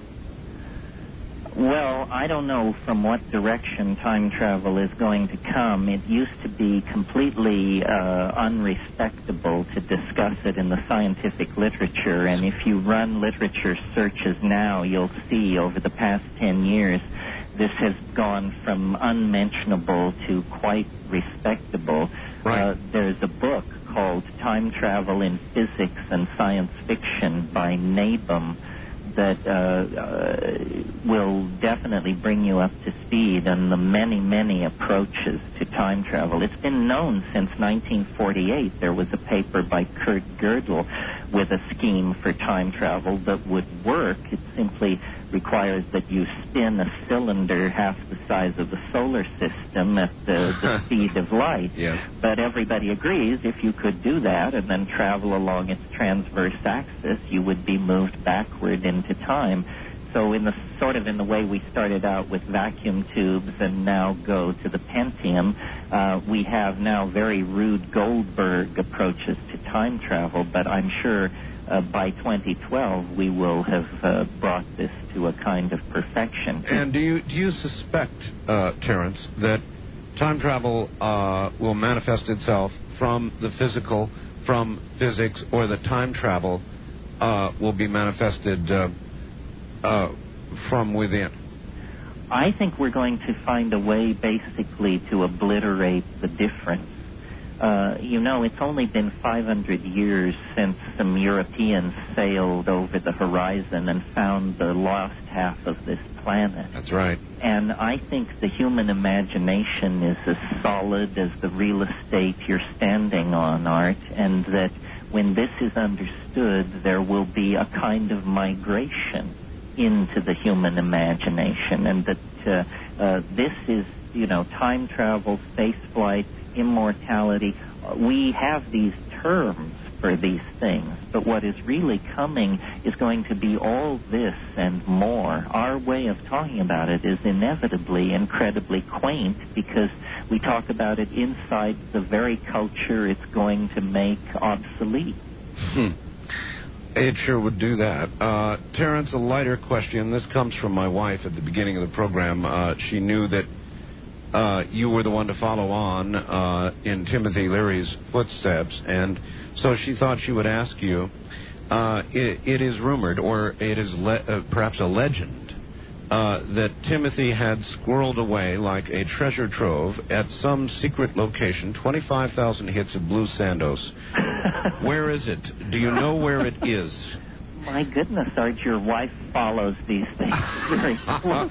S2: Well, I don't know from what direction time travel is going to come. It used to be completely uh, unrespectable to discuss it in the scientific literature, and if you run literature searches now, you'll see over the past ten years this has gone from unmentionable to quite respectable.
S1: Right.
S2: Uh, there's a book called Time Travel in Physics and Science Fiction by Nabum that uh, uh, will definitely bring you up to speed on the many, many approaches to time travel. It's been known since nineteen forty-eight. There was a paper by Kurt Gödel with a scheme for time travel that would work. It simply requires that you spin a cylinder half the size of the solar system at the, the speed of light.
S1: Yes.
S2: But everybody agrees if you could do that and then travel along its transverse axis, you would be moved backward into time. So in the sort of in the way we started out with vacuum tubes and now go to the Pentium, uh, we have now very rude Goldberg approaches to time travel, but I'm sure uh, by twenty twelve we will have uh, brought this to a kind of perfection.
S1: And do you do you suspect, uh, Terence, that time travel uh, will manifest itself from the physical, from physics, or that time travel uh, will be manifested uh, uh, from within?
S2: I think we're going to find a way basically to obliterate the difference. Uh, you know, it's only been five hundred years since some Europeans sailed over the horizon and found the lost half of this planet.
S1: That's right.
S2: And I think the human imagination is as solid as the real estate you're standing on, Art, and that when this is understood, there will be a kind of migration into the human imagination, and that uh, uh, this is, you know, time travel, space flight, immortality. We have these terms for these things, but what is really coming is going to be all this and more. Our way of talking about it is inevitably incredibly quaint because we talk about it inside the very culture it's going to make obsolete.
S1: Hmm. It sure would do that. Uh, Terence, a lighter question. This comes from my wife at the beginning of the program. Uh, she knew that uh, you were the one to follow on uh, in Timothy Leary's footsteps, and so she thought she would ask you. Uh, it, it is rumored, or it is le- uh, perhaps a legend, uh, that Timothy had squirreled away like a treasure trove at some secret location twenty-five thousand hits of Blue Sandos Where is it? Do you know where it is?
S2: My goodness, Art, your wife follows these things very closely.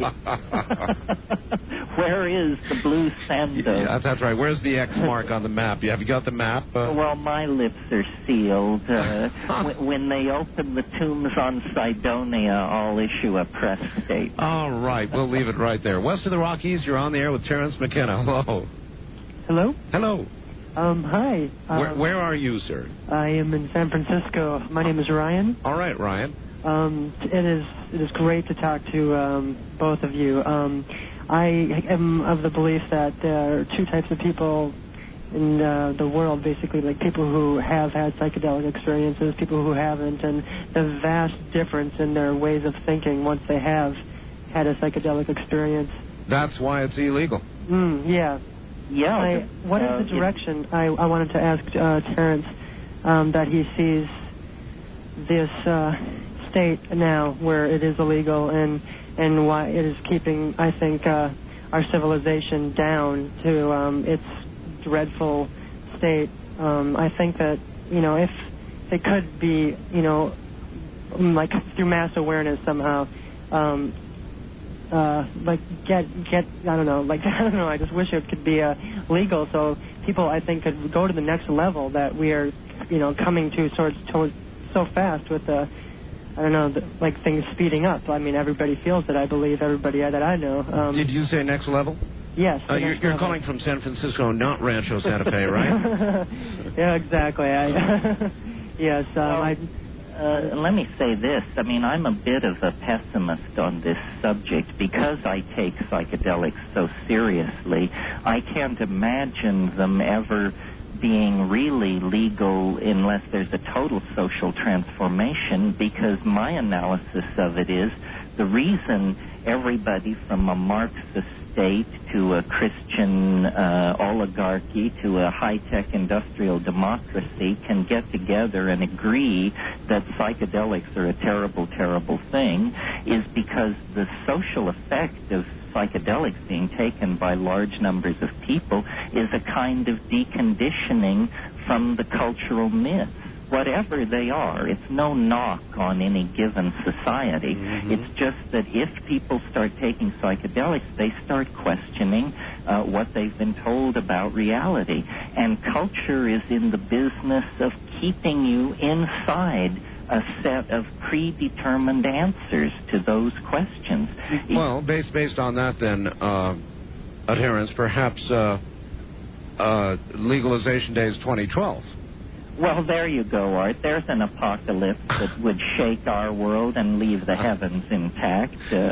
S2: Where is the blue sando?
S1: Yeah, that's right. Where's the X mark on the map? Have you got the map? Uh...
S2: Well, my lips are sealed. Uh, w- when they open the tombs on Cydonia, I'll issue a press statement.
S1: All right, we'll leave it right there. West of the Rockies, you're on the air with Terrence McKenna. Hello.
S10: Hello?
S1: Hello.
S10: Um, hi. Um,
S1: where, where are you, sir?
S10: I am in San Francisco. My name is Ryan.
S1: All right, Ryan.
S10: Um, it is it is great to talk to um, both of you. Um, I am of the belief that there are two types of people in uh, the world, basically, like people who have had psychedelic experiences, people who haven't, and the vast difference in their ways of thinking once they have had a psychedelic experience.
S1: That's why it's illegal.
S10: Mm, yeah.
S2: Yeah.
S10: I, what is
S2: uh,
S10: the direction, I, I wanted to ask uh, Terrence, um, that he sees this uh, state now where it is illegal and, and why it is keeping, I think, uh, our civilization down to um, its dreadful state. Um, I think that, you know, if it could be, you know, like through mass awareness somehow, um, Uh, like get get I don't know like I don't know I just wish it could be uh, legal so people I think could go to the next level that we are you know coming to sort of so fast with the I don't know the, like things speeding up. I mean everybody feels it. I believe everybody that I know. Um,
S1: Did you say next level?
S10: Yes.
S1: Uh, you're you're calling from San Francisco, not Rancho Santa Fe, right?
S10: Yeah, exactly. I yes. Um,
S2: well,
S10: I.
S2: Uh, let me say this. I mean, I'm a bit of a pessimist on this subject because I take psychedelics so seriously. I can't imagine them ever being really legal unless there's a total social transformation, because my analysis of it is the reason everybody from a Marxist state to a Christian uh, oligarchy to a high-tech industrial democracy can get together and agree that psychedelics are a terrible, terrible thing is because the social effect of psychedelics being taken by large numbers of people is a kind of deconditioning from the cultural myths. Whatever they are, it's no knock on any given society. Mm-hmm. It's just that if people start taking psychedelics, they start questioning uh, what they've been told about reality. And culture is in the business of keeping you inside a set of predetermined answers to those questions.
S1: Well, based based on that, then, uh, adherence, perhaps uh, uh, legalization day is twenty twelve.
S2: Well, there you go, Art. There's an apocalypse that would shake our world and leave the heavens intact.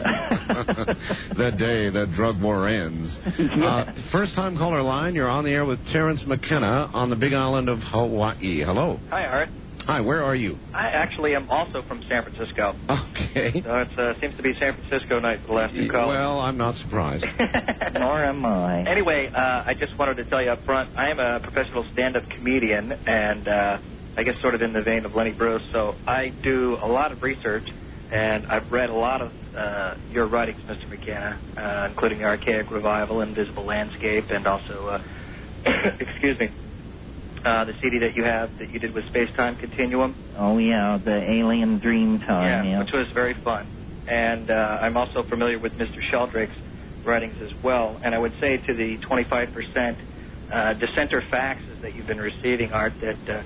S2: Uh,
S1: the day that drug war ends.
S2: Yeah.
S1: Uh, first-time caller line, you're on the air with Terrence McKenna on the big island of Hawaii. Hello.
S11: Hi, Art.
S1: Hi, where are you?
S11: I actually am also from San Francisco.
S1: Okay.
S11: So it uh, seems to be San Francisco night for the last two callers.
S1: Well, I'm not surprised.
S2: Nor am I.
S11: Anyway, uh, I just wanted to tell you up front, I am a professional stand-up comedian, and uh, I guess sort of in the vein of Lenny Bruce, so I do a lot of research, and I've read a lot of uh, your writings, Mister McKenna, uh, including The Archaic Revival, Invisible Landscape, and also, uh, excuse me, Uh, the C D that you have that you did with Space-Time Continuum.
S2: Oh, yeah, the Alien Dream Time.
S11: Yeah,
S2: yeah.
S11: which was very fun. And uh, I'm also familiar with Mister Sheldrake's writings as well. And I would say to the twenty-five percent uh, dissenter faxes that you've been receiving, Art, that uh,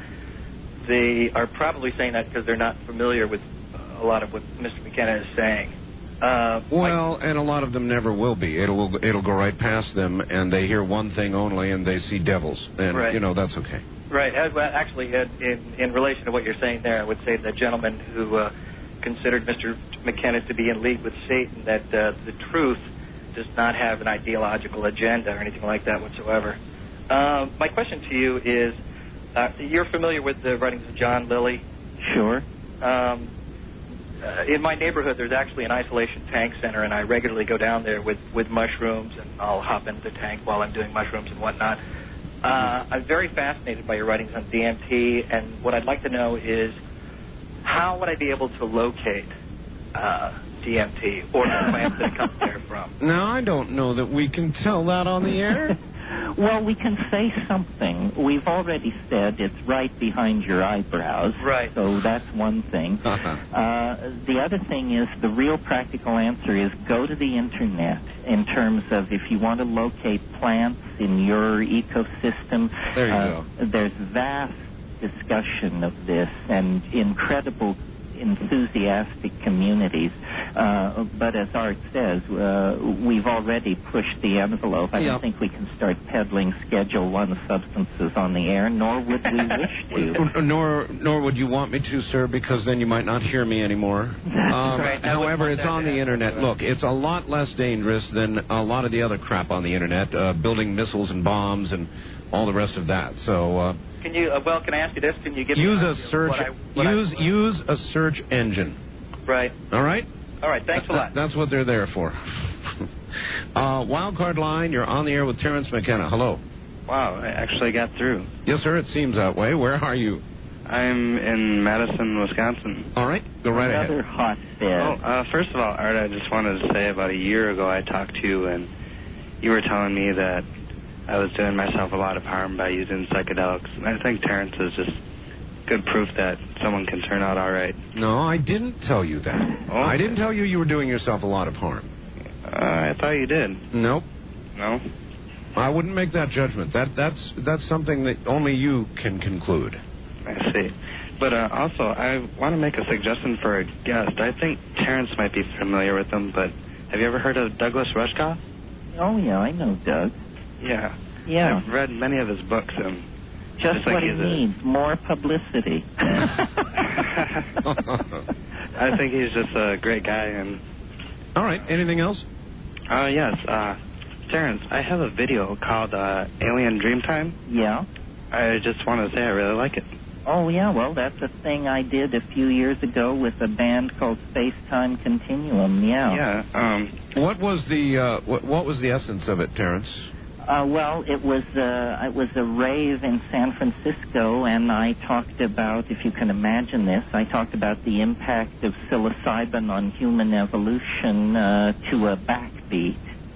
S11: they are probably saying that because they're not familiar with a lot of what Mister McKenna is saying. Uh,
S1: well, and a lot of them never will be. It'll it'll go right past them, and they hear one thing only, and they see devils, and
S11: right.
S1: you know that's okay.
S11: Right. As, well, actually, uh, in in relation to what you're saying there, I would say the gentleman who uh, considered Mister McKenna to be in league with Satan, that uh, the truth does not have an ideological agenda or anything like that whatsoever. Uh, my question to you is, uh, you're familiar with the writings of John Lilly?
S2: Sure.
S11: Um, Uh, in my neighborhood, there's actually an isolation tank center, and I regularly go down there with, with mushrooms, and I'll hop into the tank while I'm doing mushrooms and whatnot. Uh, I'm very fascinated by your writings on D M T, and what I'd like to know is how would I be able to locate uh, D M T or the plants that it comes there from?
S1: Now, I don't know that we can tell that on the air.
S2: Well, we can say something. We've already said it's right behind your eyebrows.
S11: Right.
S2: So that's one thing.
S1: Uh-huh.
S2: Uh, the other thing is the real practical answer is go to the Internet in terms of if you want to locate plants in your ecosystem.
S1: There you
S2: uh,
S1: go.
S2: There's vast discussion of this and incredible enthusiastic communities. Uh, but as Art says, uh, we've already pushed the envelope. I
S1: Yeah.
S2: don't think we can start peddling Schedule One substances on the air, nor would we wish to.
S1: Nor, nor would you want me to, sir, because then you might not hear me anymore. Um,
S11: right.
S1: However, it's on the Internet. Look, it's a lot less dangerous than a lot of the other crap on the Internet, uh, building missiles and bombs and all the rest of that. So, uh,
S11: Can you, uh, well, can I ask you this? Can you give
S1: use
S11: me
S1: a search,
S11: what I, what
S1: use
S11: I,
S1: use a search engine.
S11: Right.
S1: All right.
S11: All right. Thanks a lot.
S1: That's what they're there for. uh, Wildcard line. You're on the air with Terrence McKenna. Hello.
S12: Wow, I actually got through.
S1: Yes, sir. It seems that way. Where are you?
S12: I'm in Madison, Wisconsin.
S1: All right. Go right
S2: Another
S1: ahead.
S2: hotbed.
S12: Oh, uh, first of all, Art, I just wanted to say about a year ago I talked to you, and you were telling me that I was doing myself a lot of harm by using psychedelics. And I think Terrence is just good proof that someone can turn out all right.
S1: No, I didn't tell you that.
S12: Oh.
S1: I didn't tell you you were doing yourself a lot of harm.
S12: Uh, I thought you did.
S1: Nope.
S12: No?
S1: I wouldn't make that judgment. That that's that's something that only you can conclude.
S12: I see. But uh, also, I want to make a suggestion for a guest. I think Terrence might be familiar with him, but have you ever heard of Douglas Rushkoff?
S2: Oh, yeah, I know Doug.
S12: Yeah.
S2: Yeah.
S12: I've read many of his books, and
S2: Just
S12: Just like
S2: what he
S12: he's a-
S2: needs, more publicity.
S12: I think he's just a great guy. And
S1: All right. Anything else?
S12: uh, yes, uh, Terrence, I have a video called uh, Alien Dreamtime.
S2: Yeah?
S12: I just want to say I really like it.
S2: Oh, yeah, well, that's a thing I did a few years ago with a band called Space Time Continuum, yeah.
S12: Yeah. Um,
S1: What was the uh, what, what was the essence of it, Terrence?
S2: Uh, well, it was uh, it was a rave in San Francisco, and I talked about, if you can imagine this, I talked about the impact of psilocybin on human evolution uh, to a backbeat.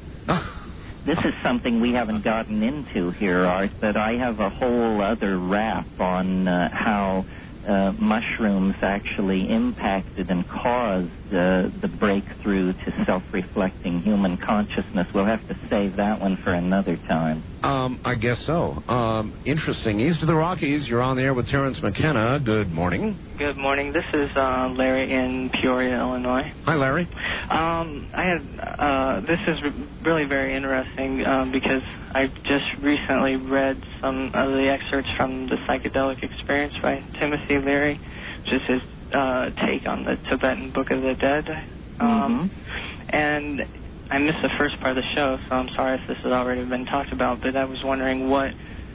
S2: This is something we haven't gotten into here, Art, but I have a whole other rap on uh, how uh, mushrooms actually impacted and caused uh, the breakthrough to self-reflecting human consciousness. We'll have to save that one for another time.
S1: Um, I guess so. Um, interesting. East of the Rockies, you're on the air with Terrence McKenna. Good morning.
S13: Good morning. This is uh, Larry in Peoria, Illinois.
S1: Hi, Larry.
S13: Um, I had uh, this is re- really very interesting um, because I just recently read some of the excerpts from the Psychedelic Experience by Timothy Leary, which is his uh, take on the Tibetan Book of the Dead. Um,
S2: Mm-hmm.
S13: And I missed the first part of the show, so I'm sorry if this has already been talked about, but I was wondering what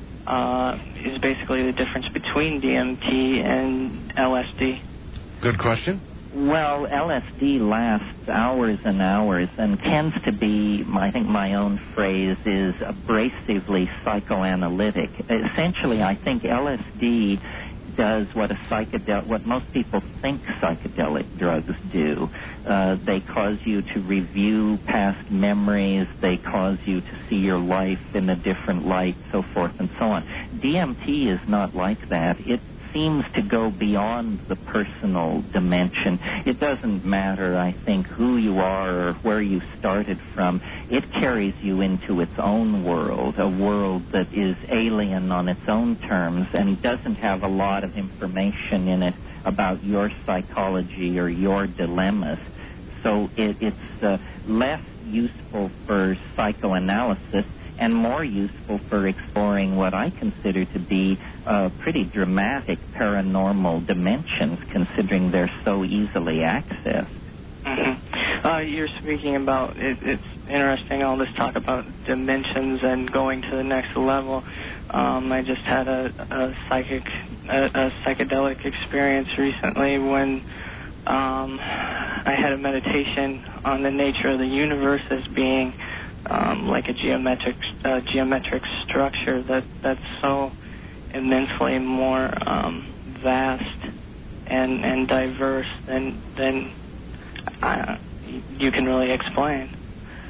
S13: uh, is basically the difference between D M T and L S D.
S1: Good question.
S2: Well, L S D lasts hours and hours and tends to be, I think my own phrase is abrasively psychoanalytic. Essentially, I think L S D does what a psychedelic, what most people think psychedelic drugs do. Uh, they cause you to review past memories. They cause you to see your life in a different light, so forth and so on. D M T is not like that. It seems to go beyond the personal dimension. It doesn't matter, I think, who you are or where you started from. It carries you into its own world, a world that is alien on its own terms and doesn't have a lot of information in it about your psychology or your dilemmas. So it, it's uh, less useful for psychoanalysis and more useful for exploring what I consider to be uh, pretty dramatic paranormal dimensions, considering they're so easily accessed.
S13: Mm-hmm. Uh, you're speaking about, it, it's interesting, all this talk about dimensions and going to the next level. Um, I just had a, a psychic, a, a psychedelic experience recently when um, I had a meditation on the nature of the universe as being Um, like a geometric uh, geometric structure that that's so immensely more um, vast and and diverse than than uh, you can really explain.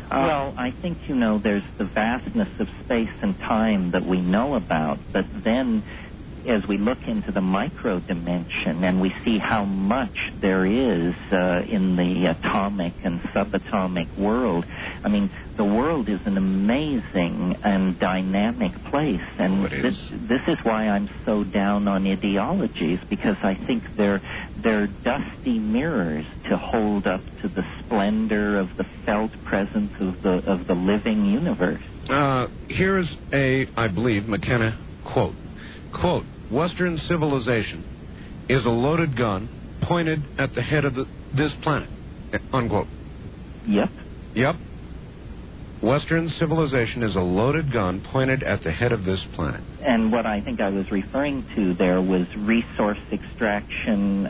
S2: Well, I think, you know, there's the vastness of space and time that we know about, but then as we look into the micro dimension and we see how much there is uh, in the atomic and subatomic world, I mean, the world is an amazing and dynamic place, and
S1: oh,
S2: this this is why I'm so down on ideologies, because I think they're they're dusty mirrors to hold up to the splendor of the felt presence of the of the living universe.
S1: Uh, here's a, I believe, McKenna quote. Quote, Western civilization is a loaded gun pointed at the head of the, this planet. Unquote.
S2: Yep.
S1: Yep. Western civilization is a loaded gun pointed at the head of this planet.
S2: And what I think I was referring to there was resource extraction,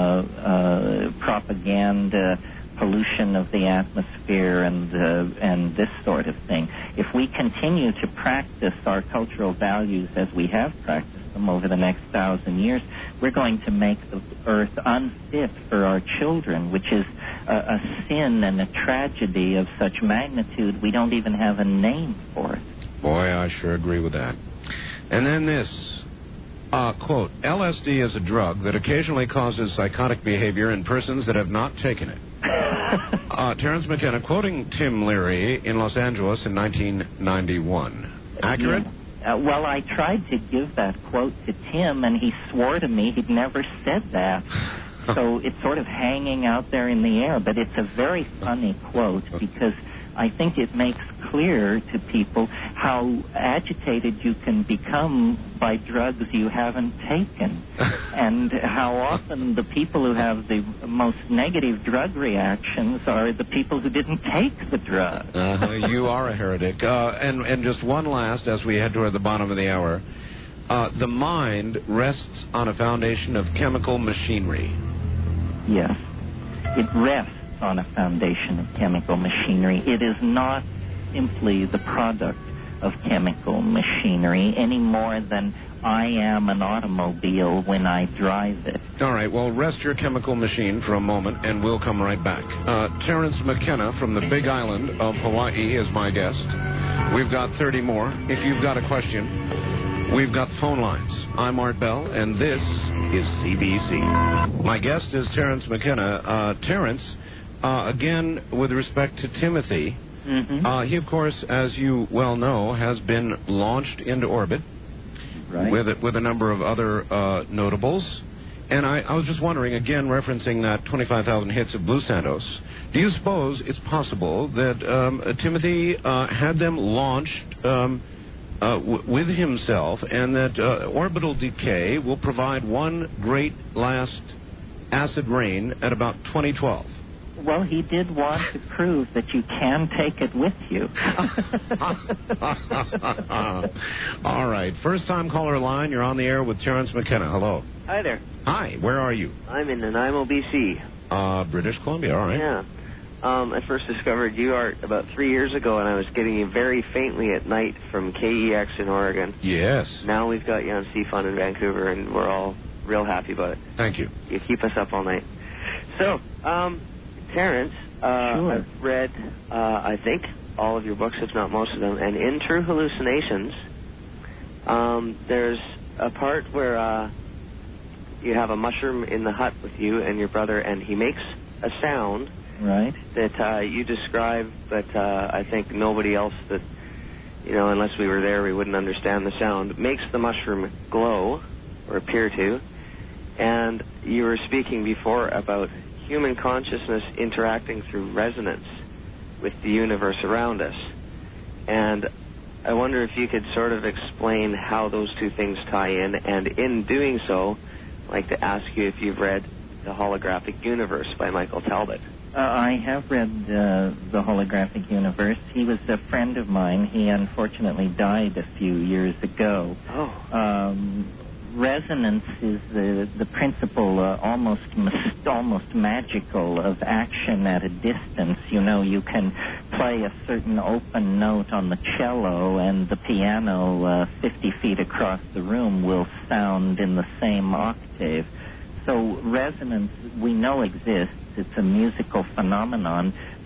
S2: uh, uh, propaganda, pollution of the atmosphere, and uh, and this sort of thing. If we continue to practice our cultural values as we have practiced them over the next thousand years, we're going to make the earth unfit for our children, which is a, a sin and a tragedy of such magnitude we don't even have a name for it.
S1: Boy, I sure agree with that. And then this, uh, quote, L S D is a drug that occasionally causes psychotic behavior in persons that have not taken it. uh, Terence McKenna, quoting Tim Leary in Los Angeles in nineteen ninety-one. Accurate?
S2: Yeah. Uh, well, I tried to give that quote to Tim, and he swore to me he'd never said that. So it's sort of hanging out there in the air. But it's a very funny quote, because I think it makes clear to people how agitated you can become by drugs you haven't taken, and how often the people who have the most negative drug reactions are the people who didn't take the drug.
S1: uh, you are a heretic. Uh, and, and just one last, as we head toward the bottom of the hour, uh, the mind rests on a foundation of chemical machinery.
S2: Yes, it rests on a foundation of chemical machinery. It is not simply the product of chemical machinery any more than I am an automobile when I drive it.
S1: All right, well, rest your chemical machine for a moment, and we'll come right back. Uh, Terence McKenna from the Big Island of Hawaii is my guest. We've got thirty more. If you've got a question, we've got phone lines. I'm Art Bell, and this is C B C. My guest is Terence McKenna. Uh, Terence, Uh, again, with respect to Timothy,
S2: mm-hmm.
S1: uh, he, of course, as you well know, has been launched into orbit
S2: right.
S1: with with a number of other uh, notables. And I, I was just wondering, again, referencing that twenty-five thousand hits of Blue Santos, do you suppose it's possible that um, Timothy uh, had them launched um, uh, w- with himself, and that uh, orbital decay will provide one great last acid rain at about twenty twelve?
S2: Well, he did want to prove that you can take it with you.
S1: All right. First time caller line. You're on the air with Terence McKenna. Hello.
S14: Hi there.
S1: Hi. Where are you?
S14: I'm in Nanaimo, B C.
S1: Uh, British Columbia. All right.
S14: Yeah. Um, I first discovered you, Art, about three years ago, and I was getting you very faintly at night from K E X in Oregon.
S1: Yes.
S14: Now we've got you on C FUN in Vancouver, and we're all real happy about it.
S1: Thank you.
S14: You keep us up all night. So, um... Terence, uh,
S2: sure.
S14: I've read, uh, I think, all of your books, if not most of them, and in True Hallucinations, um, there's a part where uh, you have a mushroom in the hut with you and your brother, and he makes a sound
S2: right.
S14: that uh, you describe, but uh, I think nobody else that, you know, unless we were there, we wouldn't understand the sound, makes the mushroom glow, or appear to, and you were speaking before about human consciousness interacting through resonance with the universe around us. And I wonder if you could sort of explain how those two things tie in, and in doing so, I'd like to ask you if you've read The Holographic Universe by Michael Talbot.
S2: Uh, I have read uh, The Holographic Universe. He was a friend of mine. He unfortunately died a few years ago.
S14: Oh.
S2: Um, resonance is the the principle, uh, almost almost magical, of action at a distance. You know, you can play a certain open note on the cello, and the piano uh, fifty feet across the room will sound in the same octave. So resonance, we know exists. It's a musical phenomenon,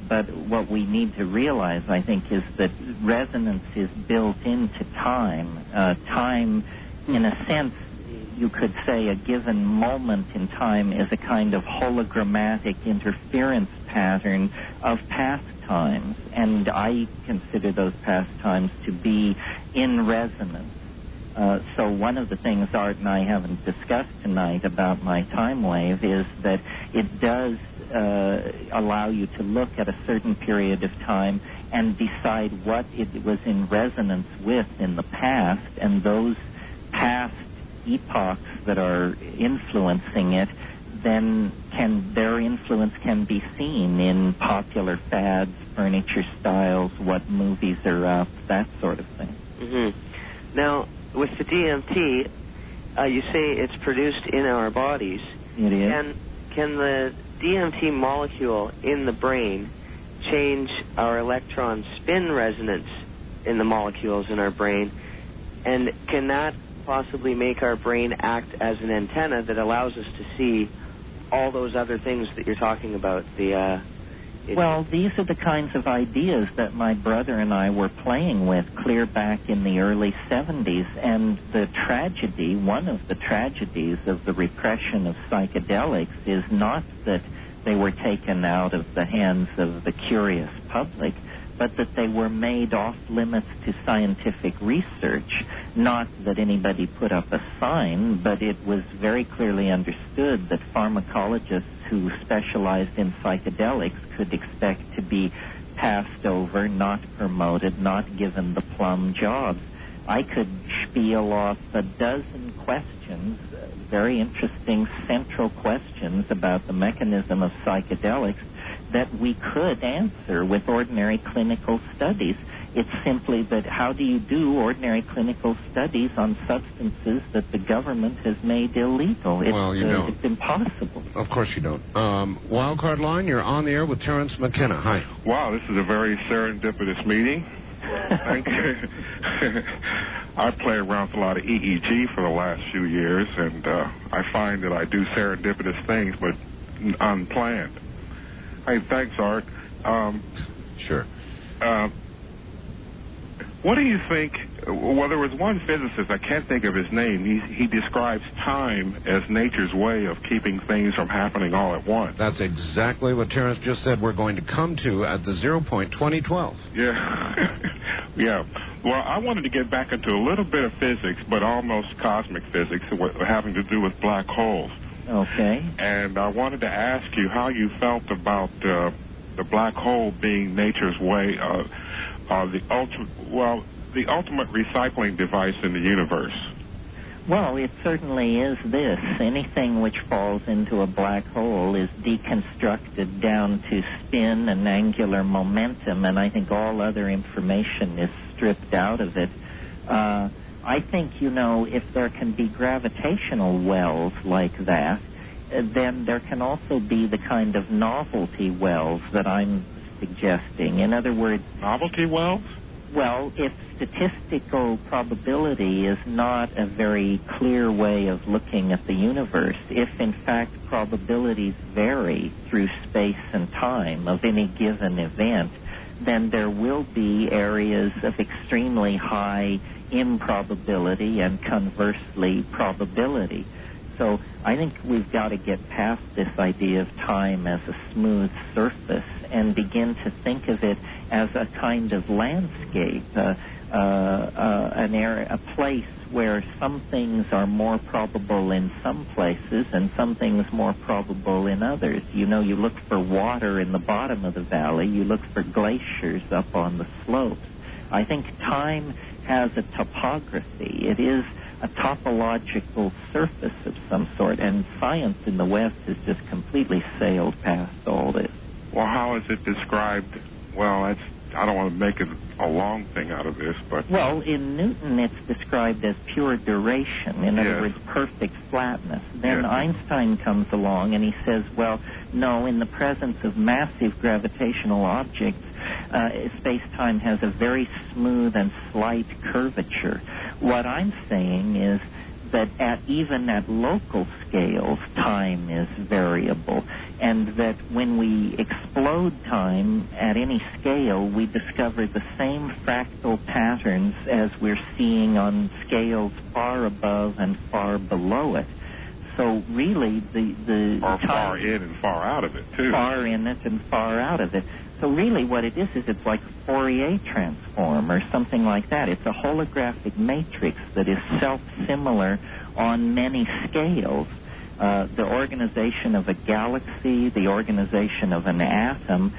S2: but what we need to realize, I think, is that resonance is built into time. Uh, time, in a sense, you could say a given moment in time is a kind of hologrammatic interference pattern of past times, and I consider those past times to be in resonance. Uh, so one of the things Art and I haven't discussed tonight about my time wave is that it does uh, allow you to look at a certain period of time and decide what it was in resonance with in the past, and those past epochs that are influencing it, then can their influence can be seen in popular fads, furniture styles, what movies are up, that sort of thing.
S14: Mm-hmm. Now, with the D M T, uh, you say it's produced in our bodies.
S2: It is.
S14: And can the D M T molecule in the brain change our electron spin resonance in the molecules in our brain? And can that possibly make our brain act as an antenna that allows us to see all those other things that you're talking about? The uh,
S2: Well, these are the kinds of ideas that my brother and I were playing with clear back in the early seventies, and the tragedy, one of the tragedies of the repression of psychedelics is not that they were taken out of the hands of the curious public, but that they were made off limits to scientific research. Not that anybody put up a sign, but it was very clearly understood that pharmacologists who specialized in psychedelics could expect to be passed over, not promoted, not given the plum jobs. I could spiel off a dozen questions, uh, very interesting central questions about the mechanism of psychedelics that we could answer with ordinary clinical studies. It's simply that how do you do ordinary clinical studies on substances that the government has made illegal? It's,
S1: well, you
S2: uh,
S1: don't.
S2: It's impossible.
S1: Of course you don't. Um, Wildcard Line, you're on the air with Terence McKenna. Hi.
S15: Wow, this is a very serendipitous meeting. Thank you. I play around with a lot of E E G for the last few years, and uh, I find that I do serendipitous things, but unplanned. Hey, thanks, Art. Um,
S1: sure.
S15: Uh, what do you think? Well, there was one physicist, I can't think of his name. He, he describes time as nature's way of keeping things from happening all at once.
S1: That's exactly what Terence just said we're going to come to at the zero point twenty twelve.
S15: Yeah. Yeah. Well, I wanted to get back into a little bit of physics, but almost cosmic physics, having to do with black holes.
S2: Okay.
S15: And I wanted to ask you how you felt about uh, the black hole being nature's way of uh, the ultimate, well, the ultimate recycling device in the universe.
S2: Well, it certainly is this. Anything which falls into a black hole is deconstructed down to spin and angular momentum, and I think all other information is stripped out of it. Uh, I think, you know, if there can be gravitational wells like that, uh, then there can also be the kind of novelty wells that I'm suggesting. In other words...
S15: Novelty wells?
S2: Well, if statistical probability is not a very clear way of looking at the universe, if in fact probabilities vary through space and time of any given event, then there will be areas of extremely high improbability and conversely probability. So I think we've got to get past this idea of time as a smooth surface and begin to think of it as a kind of landscape, uh, uh, uh, an area, a place where some things are more probable in some places and some things more probable in others. You know, you look for water in the bottom of the valley, you look for glaciers up on the slopes. I think time has a topography. It is a topological surface of some sort, and science in the West has just completely sailed past all this.
S15: Well, how is it described? Well, that's, I don't want to make it a long thing out of this, but...
S2: Well, in Newton, it's described as pure duration, in other
S15: yes.
S2: words, perfect flatness. Then
S15: yes.
S2: Einstein comes along and he says, well, no, in the presence of massive gravitational objects, uh, space-time has a very smooth and slight curvature. What I'm saying is that at, even at local scales, time is variable, and that when we explode time at any scale, we discover the same fractal patterns as we're seeing on scales far above and far below it. So really, the the
S15: or
S2: time,
S15: far in and far out of it too.
S2: Far in it and far out of it. So really, what it is is it's like a Fourier transform or something like that. It's a holographic matrix that is self-similar on many scales. Uh, the organization of a galaxy, the organization of an atom,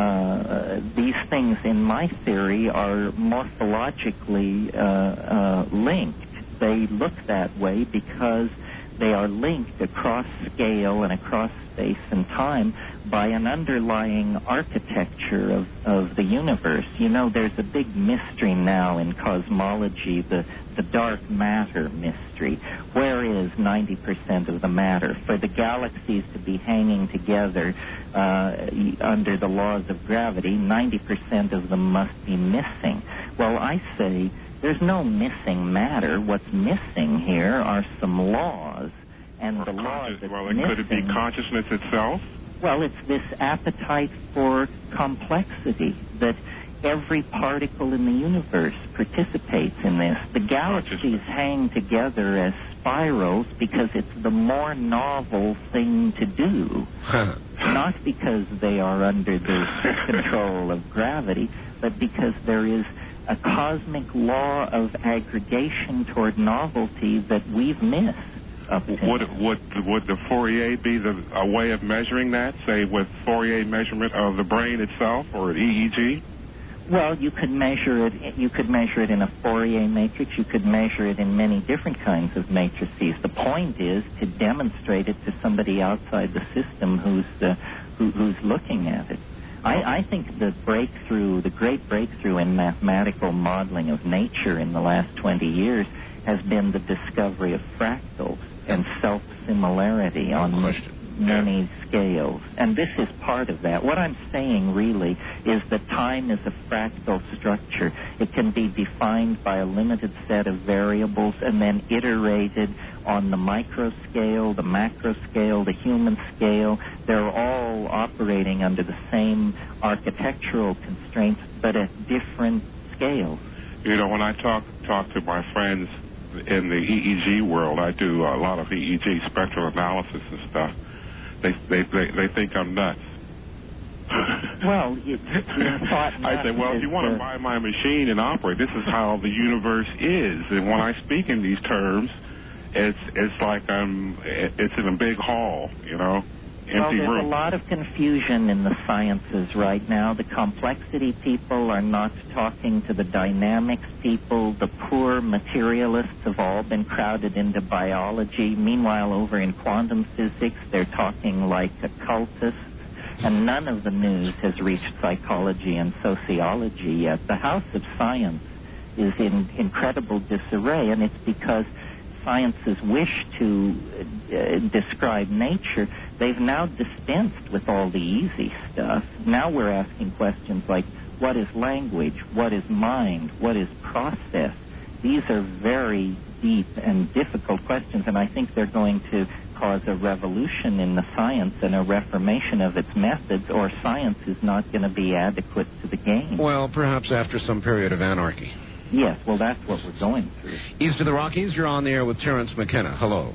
S2: uh, these things, in my theory, are morphologically uh, uh, linked. They look that way because they are linked across scale and across space and time by an underlying architecture of, of the universe. You know, there's a big mystery now in cosmology, the, the dark matter mystery. Where is ninety percent of the matter? For the galaxies to be hanging together uh, under the laws of gravity, ninety percent of them must be missing. Well, I say there's no missing matter. What's missing here are some laws, and
S15: or
S2: the laws
S15: conscious,
S2: that's
S15: well,
S2: missing,
S15: could it be consciousness itself?
S2: Well, it's this appetite for complexity that every particle in the universe participates in this. The galaxies hang together as spirals because it's the more novel thing to do, not because they are under the strict control of gravity, but because there is a cosmic law of aggregation toward novelty that we've missed. Up to
S15: would, would would the Fourier be the a way of measuring that, say with Fourier measurement of the brain itself or E E G?
S2: Well, you could measure it. You could measure it in a Fourier matrix. You could measure it in many different kinds of matrices. The point is to demonstrate it to somebody outside the system who's uh, who, who's looking at it. I, I think the breakthrough, the great breakthrough in mathematical modeling of nature in the last twenty years has been the discovery of fractals and self-similarity
S1: no
S2: on
S1: question.
S2: many
S1: yeah.
S2: scales. And this is part of that. What I'm saying really is that time is a fractal structure. It can be defined by a limited set of variables and then iterated on the micro scale, the macro scale, the human scale. They're all operating under the same architectural constraints, but at different scales.
S15: You know, when I talk talk to my friends in the E E G world, I do a lot of E E G spectral analysis and stuff. They they they, they think I'm nuts.
S2: Well, you, you thought
S15: I say, well, if you want to buy my machine and operate, this is how the universe is. And when I speak in these terms, it's it's like I'm it's in a big hall, you know. Empty
S2: well, there's
S15: room.
S2: a lot of confusion in the sciences right now. The complexity people are not talking to the dynamics people. The poor materialists have all been crowded into biology. Meanwhile, over in quantum physics, they're talking like occultists. And none of the news has reached psychology and sociology yet. The house of science is in incredible disarray, and it's because sciences wish to uh, describe nature. They've now dispensed with all the easy stuff. Now we're asking questions like, what is language? What is mind? What is process? These are very deep and difficult questions, and I think they're going to cause a revolution in the science and a reformation of its methods, or science is not going to be adequate to the game.
S1: Well, perhaps after some period of anarchy.
S2: Yes, well, that's what we're going through.
S1: East of the Rockies, you're on the air with Terence McKenna. Hello.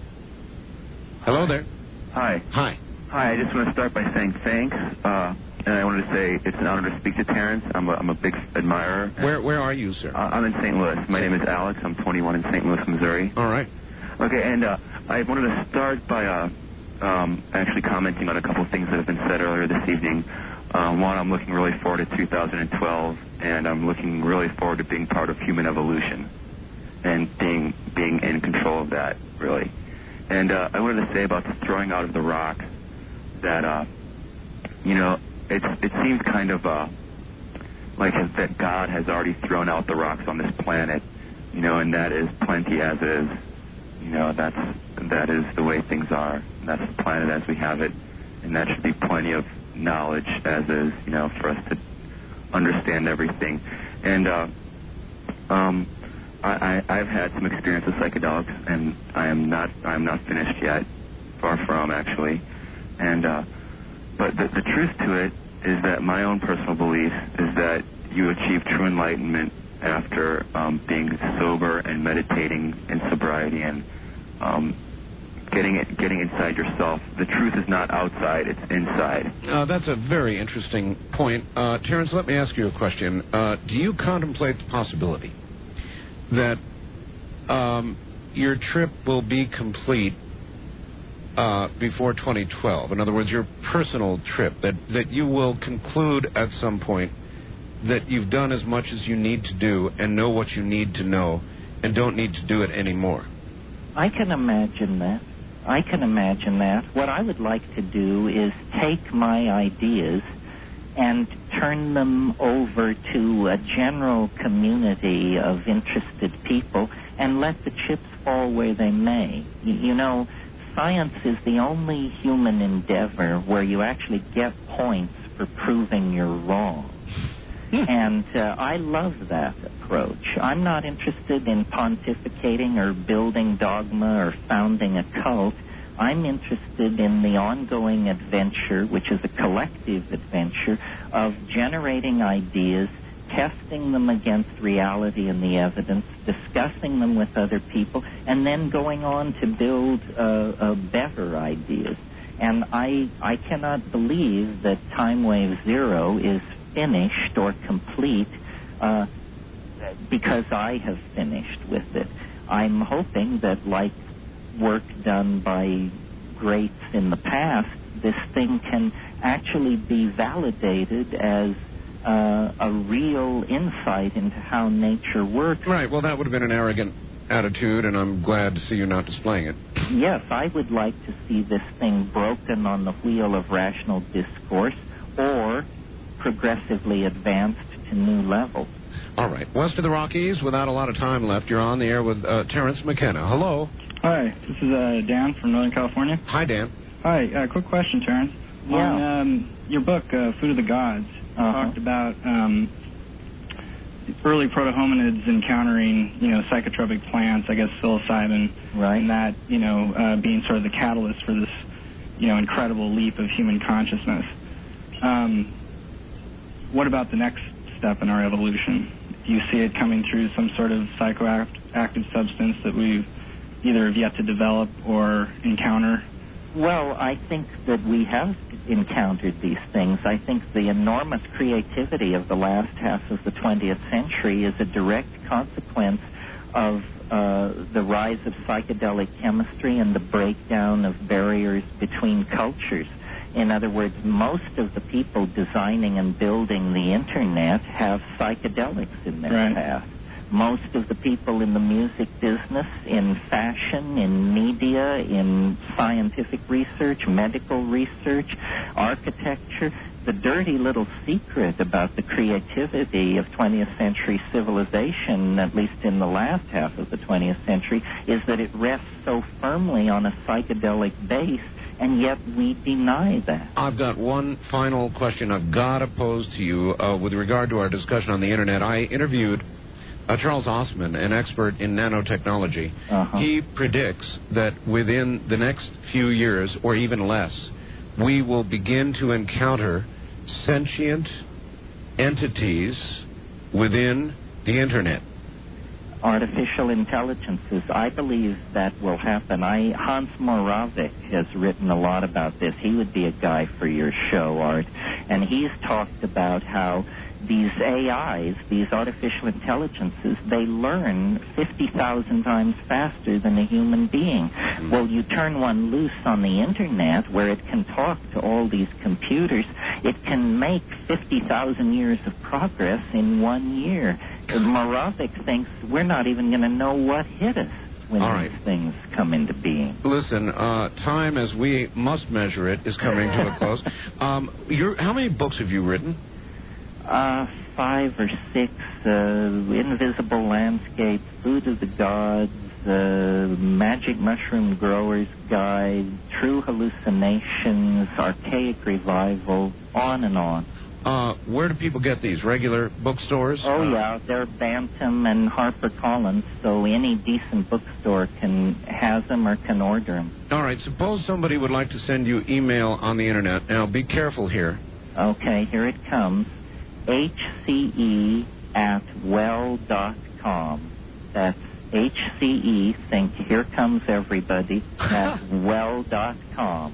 S1: Hello there.
S16: Hi.
S1: Hi.
S16: Hi, I just want to start by saying thanks. Uh, and I wanted to say it's an honor to speak to Terence. I'm a, I'm a big admirer.
S1: Where where are you, sir?
S16: Uh, I'm in Saint Louis. My name is Alex. I'm twenty-one in Saint Louis, Missouri.
S1: All right.
S16: Okay, and uh, I wanted to start by uh, um, actually commenting on a couple of things that have been said earlier this evening. Uh, one, I'm looking really forward to two thousand twelve, and I'm looking really forward to being part of human evolution and being being in control of that, really. And uh, I wanted to say about the throwing out of the rock that, uh, you know, it, it seems kind of uh, like that God has already thrown out the rocks on this planet, you know, and that is plenty as is. You know, that's that is the way things are. That's the planet as we have it, and that should be plenty of knowledge as is, you know, for us to understand everything. And uh, um, I, I, I've had some experience with psychedelics, and I am not I'm not finished yet, far from actually. And uh, but the, the truth to it is that my own personal belief is that you achieve true enlightenment after um, being sober and meditating in sobriety and um, getting it, getting inside yourself. The truth is not outside; it's inside.
S1: Uh, that's a very interesting point, uh, Terrence. Let me ask you a question. Uh, do you contemplate the possibility that um, your trip will be complete uh, before twenty twelve? In other words, your personal trip, that that you will conclude at some point that you've done as much as you need to do and know what you need to know and don't need to do it anymore?
S2: I can imagine that. I can imagine that. What I would like to do is take my ideas and turn them over to a general community of interested people and let the chips fall where they may. You, you know, science is the only human endeavor where you actually get points for proving you're wrong. And uh, I love that approach. I'm not interested in pontificating or building dogma or founding a cult. I'm interested in the ongoing adventure, which is a collective adventure, of generating ideas, testing them against reality and the evidence, discussing them with other people, and then going on to build uh, uh, better ideas. And I, I cannot believe that Time Wave Zero is finished or complete uh, because I have finished with it. I'm hoping that, like work done by greats in the past, this thing can actually be validated as uh, a real insight into how nature works.
S1: Right. Well, that would have been an arrogant attitude, and I'm glad to see you not displaying it.
S2: Yes, I would like to see this thing broken on the wheel of rational discourse or progressively advanced to new levels.
S1: All right. West of the Rockies, without a lot of time left, you're on the air with uh, Terrence McKenna. Hello.
S17: Hi, this is uh, Dan from Northern California.
S1: Hi, Dan.
S17: Hi, uh, quick question, Terrence.
S2: Yeah.
S17: On um, your book, uh, Food of the Gods, you
S2: uh-huh.
S17: talked about um, early proto-hominids encountering, you know, psychotropic plants, I guess psilocybin,
S2: right.
S17: and that, you know, uh, being sort of the catalyst for this, you know, incredible leap of human consciousness. Um, what about the next step in our evolution? Do you see it coming through some sort of psychoactive substance that we've either have yet to develop or encounter?
S2: Well, I think that we have encountered these things. I think the enormous creativity of the last half of the twentieth century is a direct consequence of uh, the rise of psychedelic chemistry and the breakdown of barriers between cultures. In other words, most of the people designing and building the Internet have psychedelics in their
S17: right.
S2: past. Most of the people in the music business, in fashion, in media, in scientific research, medical research, architecture, the dirty little secret about the creativity of twentieth century civilization, at least in the last half of the twentieth century, is that it rests so firmly on a psychedelic base, and yet we deny that.
S1: I've got one final question I've got to pose to you uh, with regard to our discussion on the Internet. I interviewed Uh, Charles Osman, an expert in nanotechnology.
S2: Uh-huh.
S1: He predicts that within the next few years, or even less, we will begin to encounter sentient entities within the Internet.
S2: Artificial intelligences. I believe that will happen. I Hans Moravec has written a lot about this. He would be a guy for your show, Art. And he's talked about how these A Is, these artificial intelligences, they learn fifty thousand times faster than a human being. Mm-hmm. Well, you turn one loose on the Internet where it can talk to all these computers, it can make fifty thousand years of progress in one year. Moravec thinks we're not even going to know what hit us when
S1: all
S2: these
S1: right.
S2: things come into being.
S1: Listen, uh, time as we must measure it is coming to a close. Um, you're, how many books have you written?
S2: Uh, five or six, uh, Invisible Landscape, Food of the Gods, uh, Magic Mushroom Grower's Guide, True Hallucinations, Archaic Revival, on and on.
S1: Uh, where do people get these? Regular bookstores?
S2: Oh,
S1: Uh,
S2: yeah. They're Bantam and HarperCollins, so any decent bookstore can has them or can order them.
S1: All right. Suppose somebody would like to send you email on the Internet. Now, be careful here.
S2: Okay, here it comes. H C E at well dot com. That's H C E, think Here Comes Everybody, at well dot com.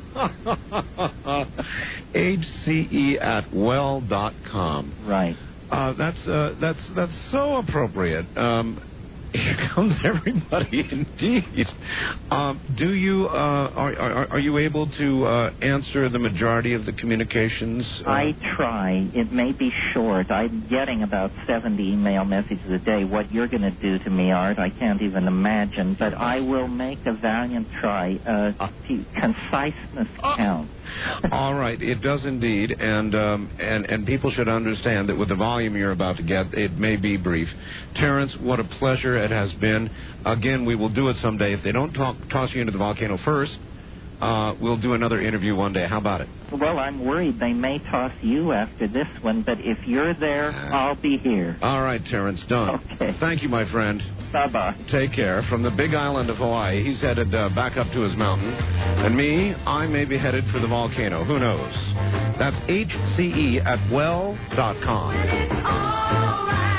S1: H C E at well dot com.
S2: Right.
S1: Uh, that's uh, that's that's so appropriate. Um, here comes everybody, indeed. Um, do you uh, are, are are you able to uh, answer the majority of the communications? Uh,
S2: I try. It may be short. I'm getting about seventy email messages a day. What you're going to do to me, Art, I can't even imagine. But I will make a valiant try. Uh, to conciseness counts.
S1: All right, it does indeed, and um, and and people should understand that with the volume you're about to get, it may be brief. Terrence, what a pleasure it has been. Again, we will do it someday. If they don't talk, toss you into the volcano first, uh, we'll do another interview one day. How about it?
S2: Well, I'm worried they may toss you after this one, but if you're there, I'll be here.
S1: All right, Terrence, done.
S2: Okay.
S1: Thank you, my friend.
S2: Bye-bye.
S1: Take care. From the big island of Hawaii, he's headed uh, back up to his mountain. And me, I may be headed for the volcano. Who knows? That's H C E at well dot com.
S18: All right.